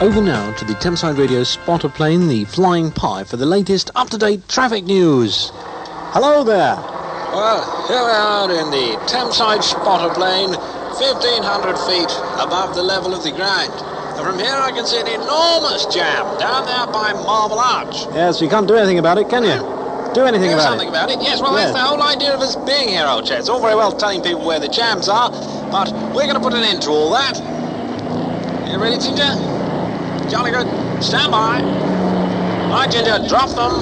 Over now to the Thameside Radio spotter plane, the Flying Pie, for the latest up-to-date traffic news. Hello there. Well, here we are in the Thameside spotter plane, fifteen hundred feet above the level of the ground. And from here I can see an enormous jam down there by Marble Arch. Yes, you can't do anything about it, can you? Do anything Do about something it. about it, yes. Well, Yes. that's the whole idea of us being here, old chap. It's all very well telling people where the jams are, but we're going to put an end to all that. You ready, Ginger? Jolly good. Stand by. Right, Ginger, drop them.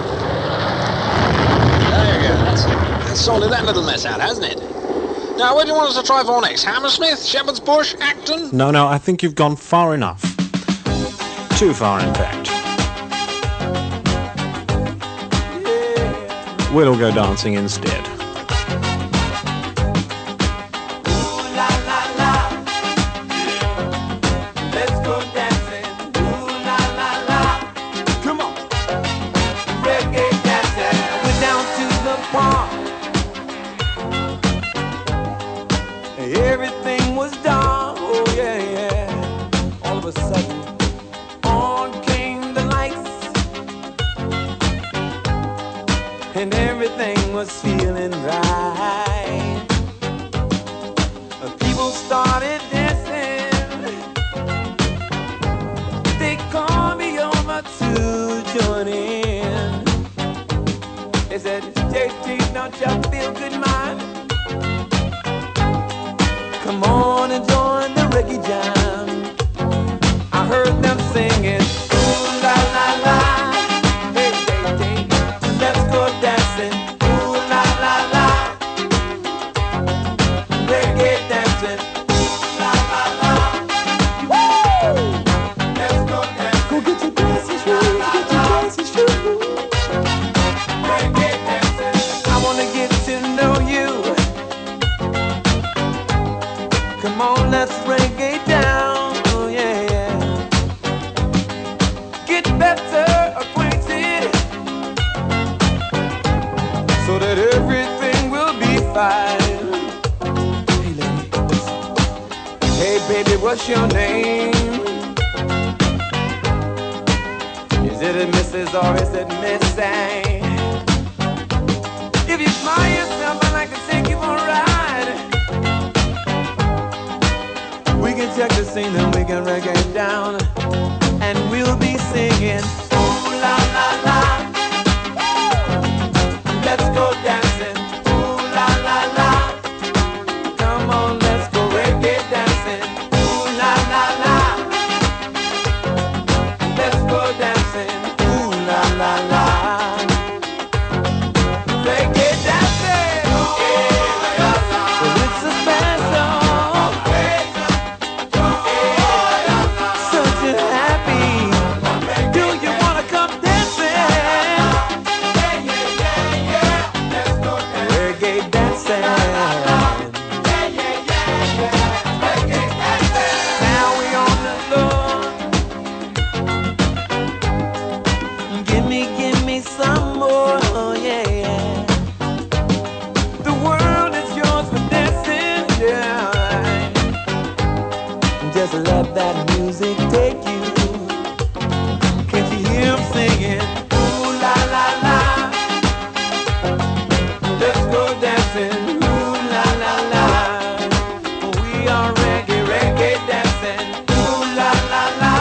There you go. That's, that's sorted that little mess out, hasn't it? Now, where do you want us to try for next? Hammersmith, Shepherd's Bush, Acton? No, no, I think you've gone far enough. Too far, in fact. We'll all go dancing instead. Everything was dark, oh yeah, yeah. All of a sudden, on came the lights, and everything was feeling right. People started dancing. They called me over to join in. They said, J T, don't you feel good, man? Come on and join the reggae jam. I heard them singing, ooh la la la, hey hey hey, let's go dancing, ooh la la la, reggae dancing, ooh la la la, woo! Let's go dancing, go get your glasses shoes, get your glasses shoes, reggae dancing. I wanna get to know you. Come on, let's reggae down, oh yeah, yeah. Get better acquainted, so that everything will be fine. Hey lady, hey baby, what's your name? Is it a Missus or is it Miss A? If you smile yourself, I'd like to take you for a ride. We can check the scene and we can reggae down, and we'll be singing, ooh la la la, let's go dancing, ooh la la la, come on, let's go reggae dancing, ooh la la la, let's go dancing, ooh la la la, reggae dancing, well, it's a special. Just let that music take you. Can't you hear him singing? Ooh la la la, let's go dancing. Ooh la la la, we are reggae, reggae dancing. Ooh la la la,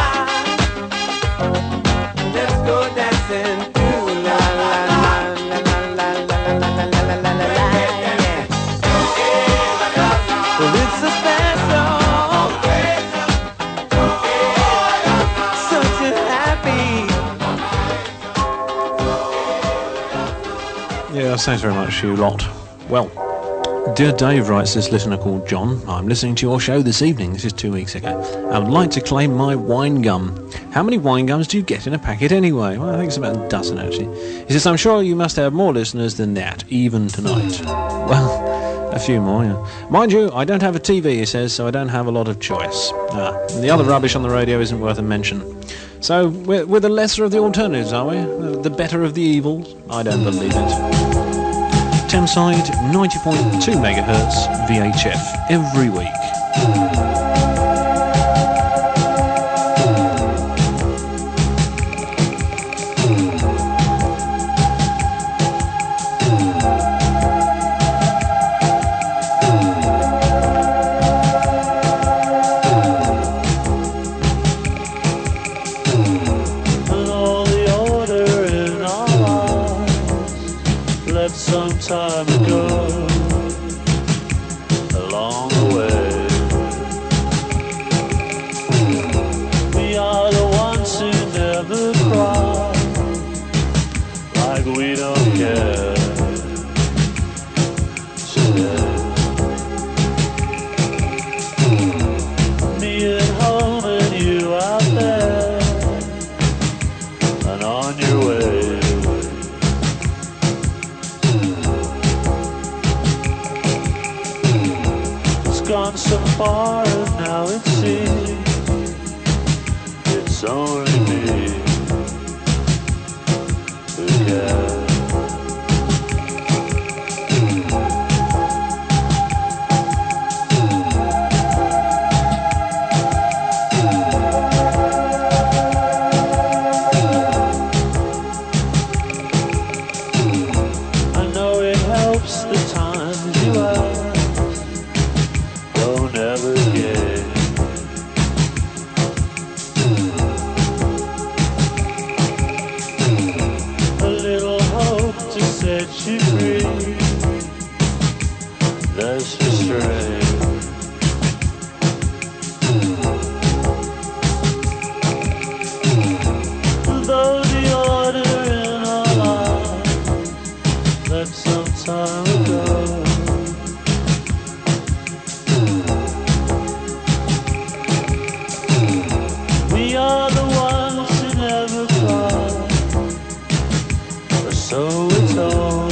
let's go dancing. Ooh la la la la la la la la la la la la. Well, it's a special. Yeah, thanks very much, you lot. Well, dear Dave, writes this listener called John, I'm listening to your show this evening. This is two weeks ago. I would like to claim my wine gum. How many wine gums do you get in a packet anyway? Well, I think it's about a dozen, actually. He says, I'm sure you must have more listeners than that, even tonight. Well, a few more, yeah. Mind you, I don't have a T V, he says, so I don't have a lot of choice. Ah, and the other rubbish on the radio isn't worth a mention. So, we're, we're the lesser of the alternatives, are we? The better of the evils? I don't believe it. Thameside, ninety point two megahertz V H F, every week. some time ago, along the way. We are the ones who never cry, like we don't care today. Me at home and you out there, and on your way. Gone so far and now it seems it's only me who cares. I know it helps the times you have. Don't ever get a little hope to set you free. That's the strength. Though the order in our lives left some time ago. We are the ones who never cry, or so we're told.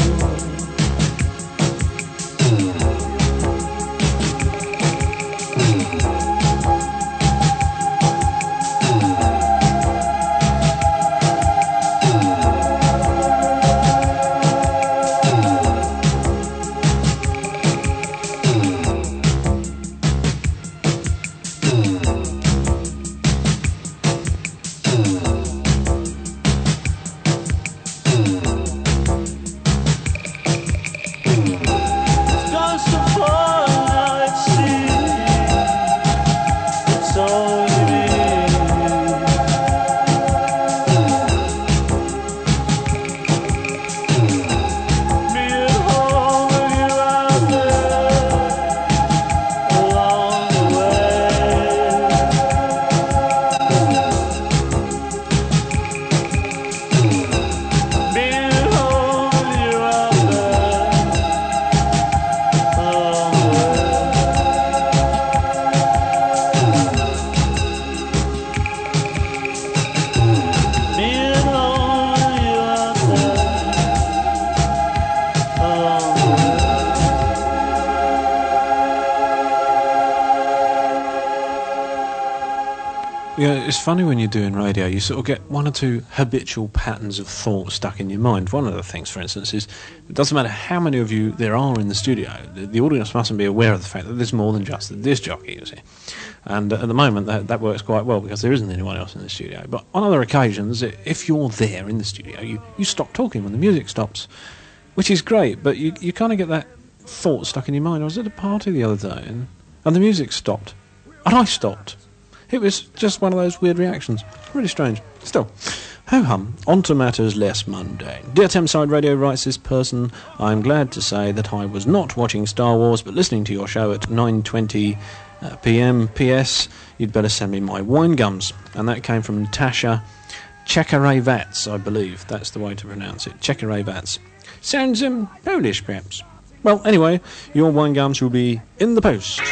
Yeah, it's funny when you're doing radio, you sort of get one or two habitual patterns of thought stuck in your mind. One of the things, for instance, is it doesn't matter how many of you there are in the studio, the, the audience mustn't be aware of the fact that there's more than just the disc jockey, you see. And uh, at the moment, that, that works quite well because there isn't anyone else in the studio. But on other occasions, if you're there in the studio, you, you stop talking when the music stops, which is great, but you, you kind of get that thought stuck in your mind. I was at a party the other day, and, and the music stopped, and I stopped. It was just one of those weird reactions. Really strange. Still, ho-hum, on to matters less mundane. Dear Thameside Radio, writes this person, I'm glad to say that I was not watching Star Wars, but listening to your show at nine twenty uh, p m. P S. You'd better send me my wine gums. And that came from Natasha Czekaray-Vats, I believe. That's the way to pronounce it. Czekaray-Vats. Sounds um, Polish, perhaps. Well, anyway, your wine gums will be in the post.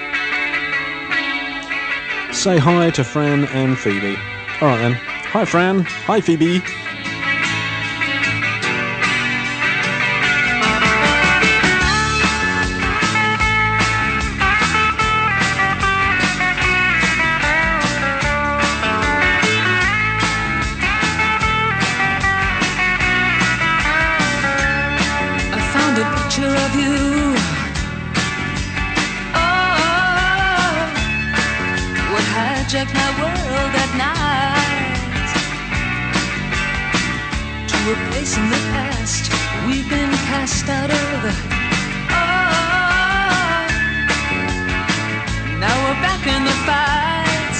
Say hi to Fran and Phoebe. Alright then. Hi Fran. Hi Phoebe. I found a picture of you. Hijack my world at night to a place in the past we've been cast out of. Oh, now we're back in the fight.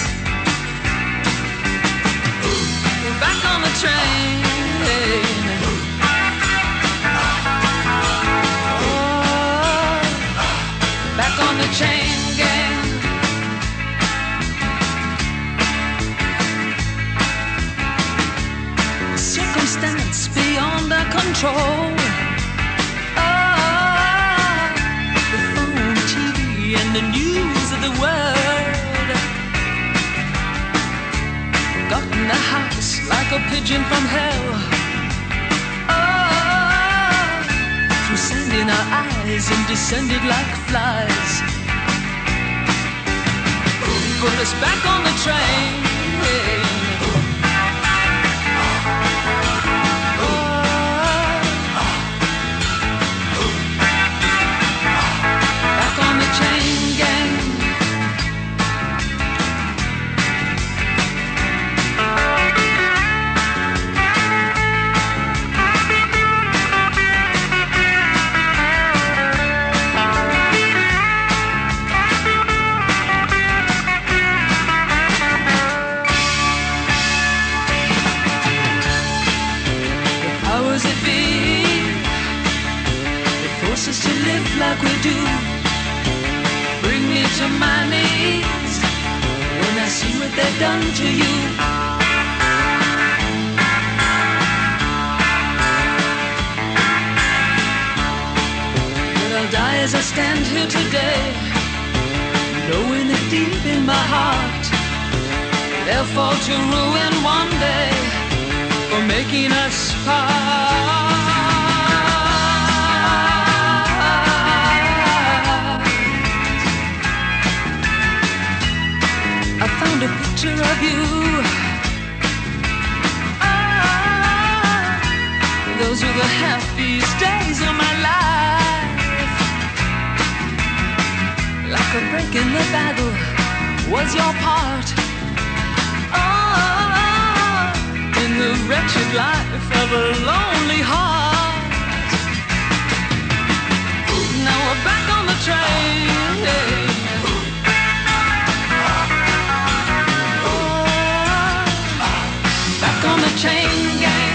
We're back on the train. dance beyond our control. Oh, the phone, T V, and the news of the world got in the house like a pigeon from hell. Oh, through sand in our eyes and descended like flies. Put us back on the train. Back on the chain gang. Us to live like we do, bring me to my knees when I see what they've done to you. But I'll die as I stand here today, knowing that deep in my heart they'll fall to ruin one day for making us part. I found a picture of you. Ah, those were the happiest days of my life. Like a break in the battle was your part. Ah, in the wretched life of a lonely heart. Now we're back on the train. On the chain gang.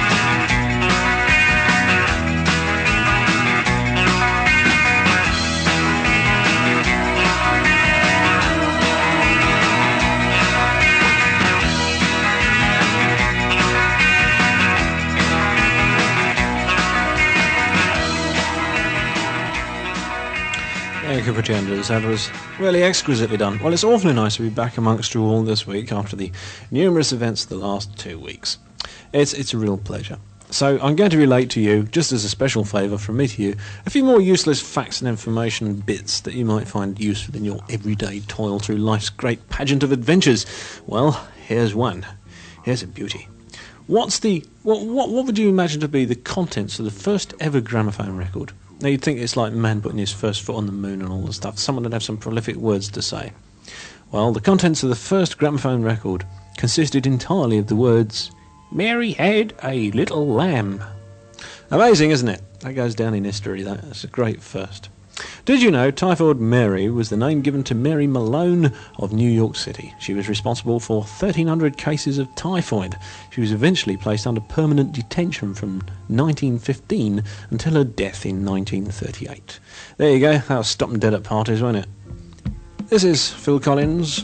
Yeah, you could pretend it. That was really exquisitely done. Well, it's awfully nice to be back amongst you all this week after the numerous events of the last two weeks. It's it's a real pleasure. So I'm going to relate to you, just as a special favour from me to you, a few more useless facts and information bits that you might find useful in your everyday toil through life's great pageant of adventures. Well, here's one. Here's a beauty. What's the what what what would you imagine to be the contents of the first ever gramophone record? Now, you'd think it's like man putting his first foot on the moon and all the stuff. Someone would have some prolific words to say. Well, the contents of the first gramophone record consisted entirely of the words, "Mary had a little lamb." Amazing, isn't it? That goes down in history, that. That's a great first. Did you know Typhoid Mary was the name given to Mary Malone of New York City? She was responsible for thirteen hundred cases of typhoid. She was eventually placed under permanent detention from nineteen fifteen until her death in nineteen thirty-eight. There you go. That was stop and dead at parties, wasn't it? This is Phil Collins.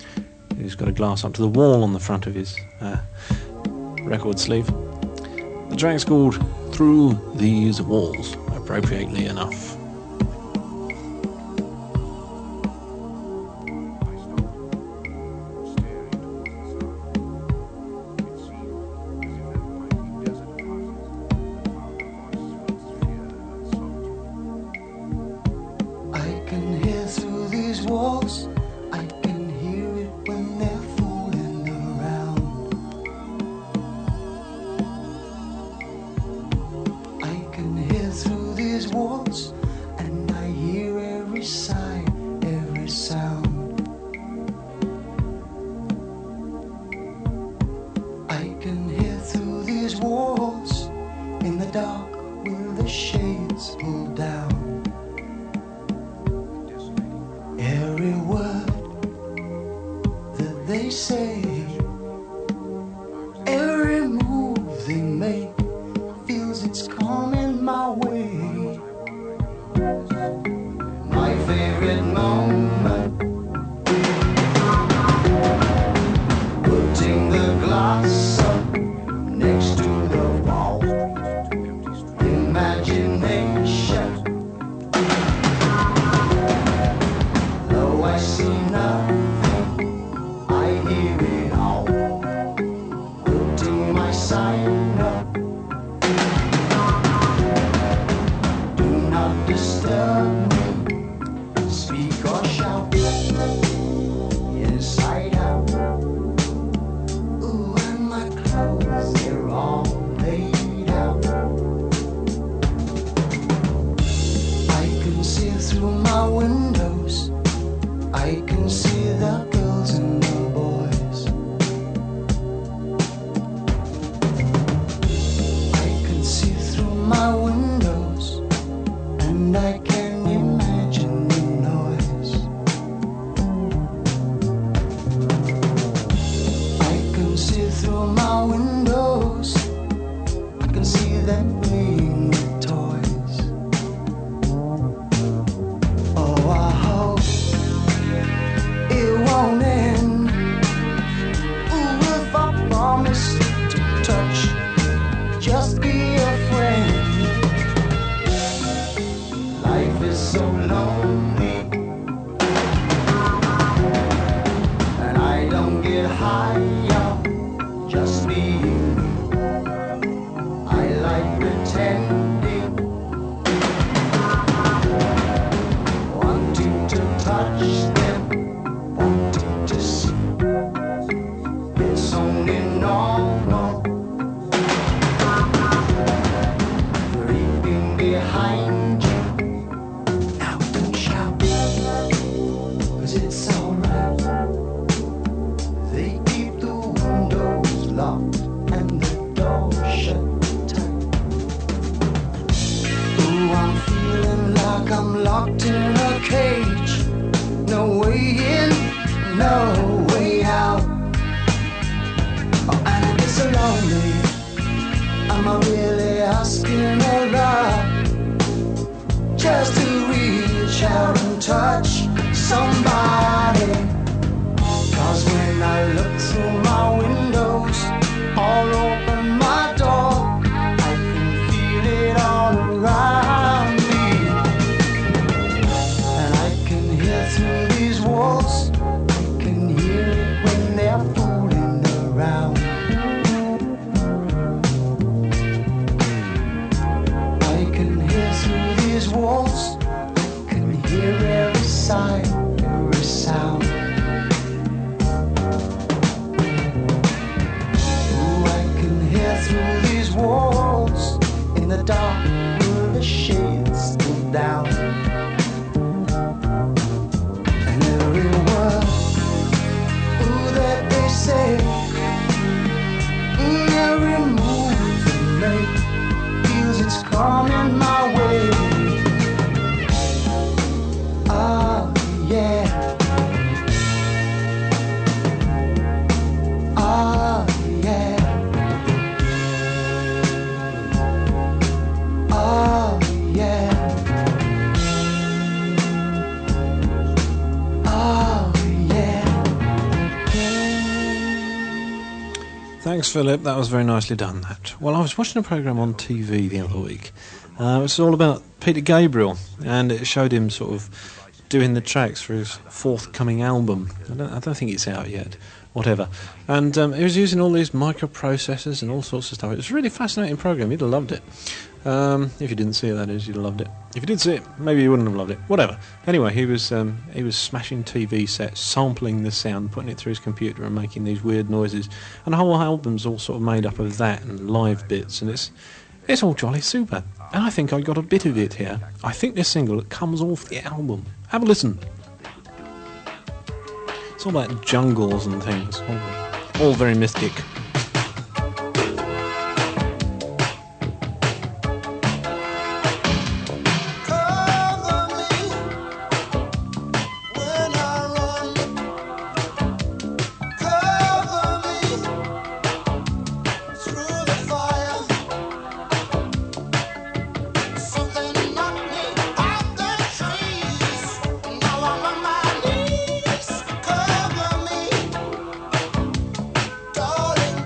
He's got a glass up to the wall on the front of his uh, record sleeve. The track's called Through These Walls, appropriately enough. Putting the glass up next to the hanging on, no. Creeping behind you. Now don't shout, 'cause it's alright. They keep the windows locked and the door shut tight. Ooh, I'm feeling like I'm locked in a cage. No way in, no way out. Oh, and it's so lonely. Am I really asking a lot? Just to reach out and touch somebody. 'Cause when I look through my windows, all open my door, I can feel it all around me. And I can hear through these walls, I can hear it when they're fooling around. I can hear through these walls, I can hear every sigh, every sound. Ooh, I can hear through these walls in the dark where the shades still down. And every word, ooh, that they say, mm, every move they make feels it's coming my way. Ah, yeah. Ah, yeah. Ah, yeah. Ah, yeah. Thanks, Philip. That was very nicely done, that. Well, I was watching a programme on T V the other week. Uh, it was all about Peter Gabriel, and it showed him sort of doing the tracks for his forthcoming album. I don't, I don't think it's out yet, whatever. And um, he was using all these microprocessors and all sorts of stuff. It was a really fascinating programme. You'd have loved it. Um, if you didn't see it, that is, you'd have loved it. If you did see it, maybe you wouldn't have loved it. Whatever. Anyway, he was um, he was smashing T V sets, sampling the sound, putting it through his computer and making these weird noises. And the whole album's all sort of made up of that and live bits, and it's it's all jolly super. And I think I got a bit of it here. I think this single that comes off the album. Have a listen. It's all about jungles and things. All, all very mystic. Darling,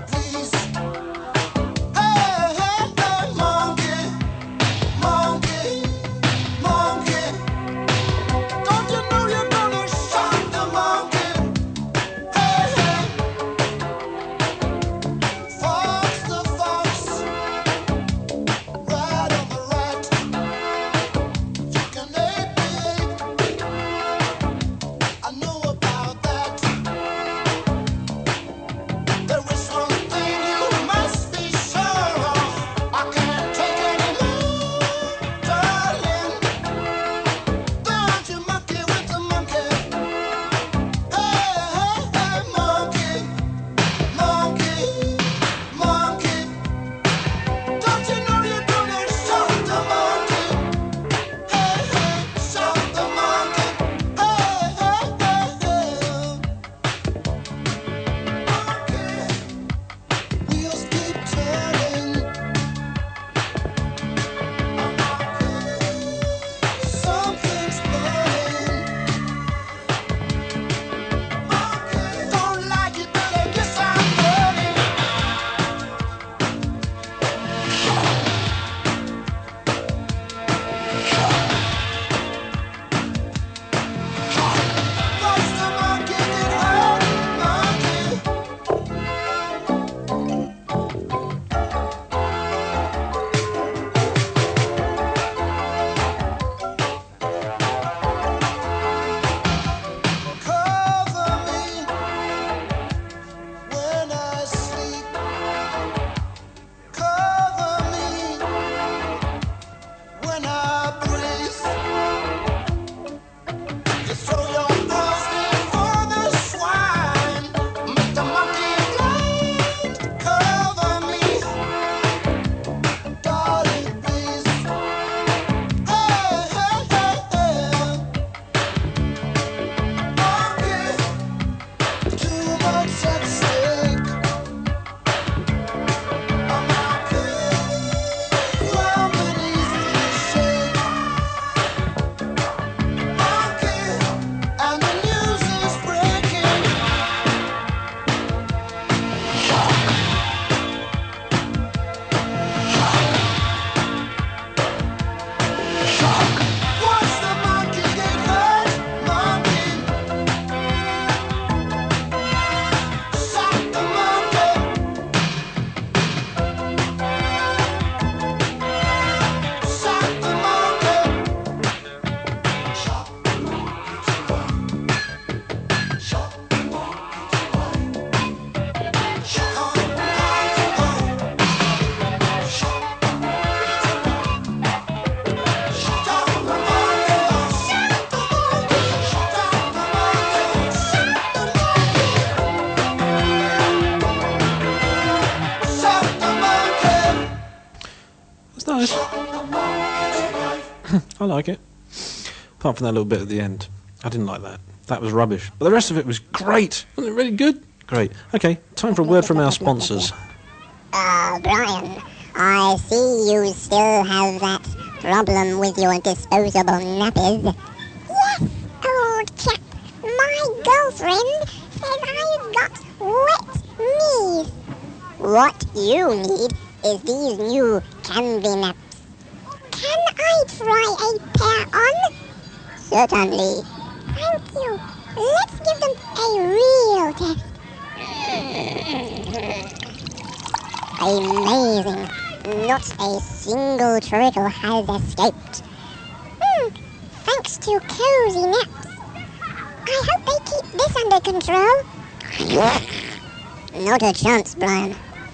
nice. I like it. Apart from that little bit at the end. I didn't like that. That was rubbish. But the rest of it was great. Wasn't it really good? Great. Okay, time for a word from our sponsors. Uh, Brian, I see you still have that problem with your disposable nappies. Yes, old chap. My girlfriend says I've got wet knees. What you need is these new Canvy naps. Can I try a pair on? Certainly. Thank you. Let's give them a real test. Amazing. Not a single trickle has escaped. Hmm. Thanks to cozy naps. I hope they keep this under control. Not a chance, Brian.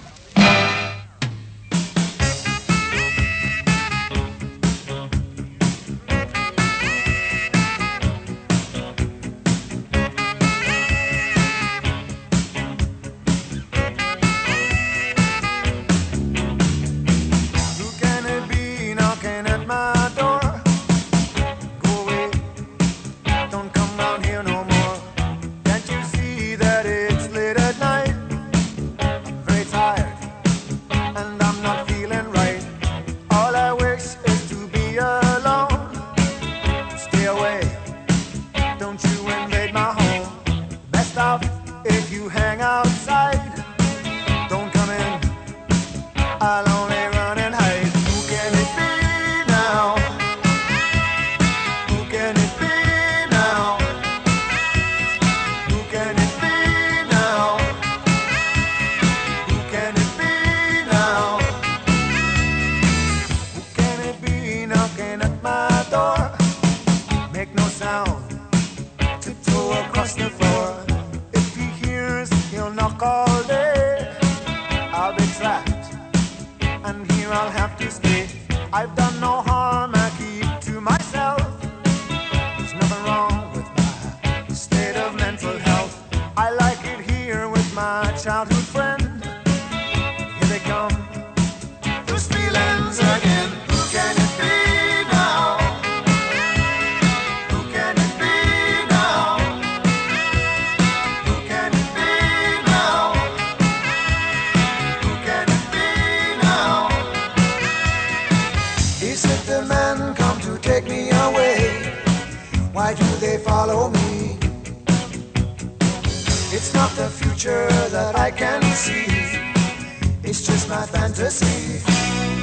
It's not the future that I can see. It's just my fantasy.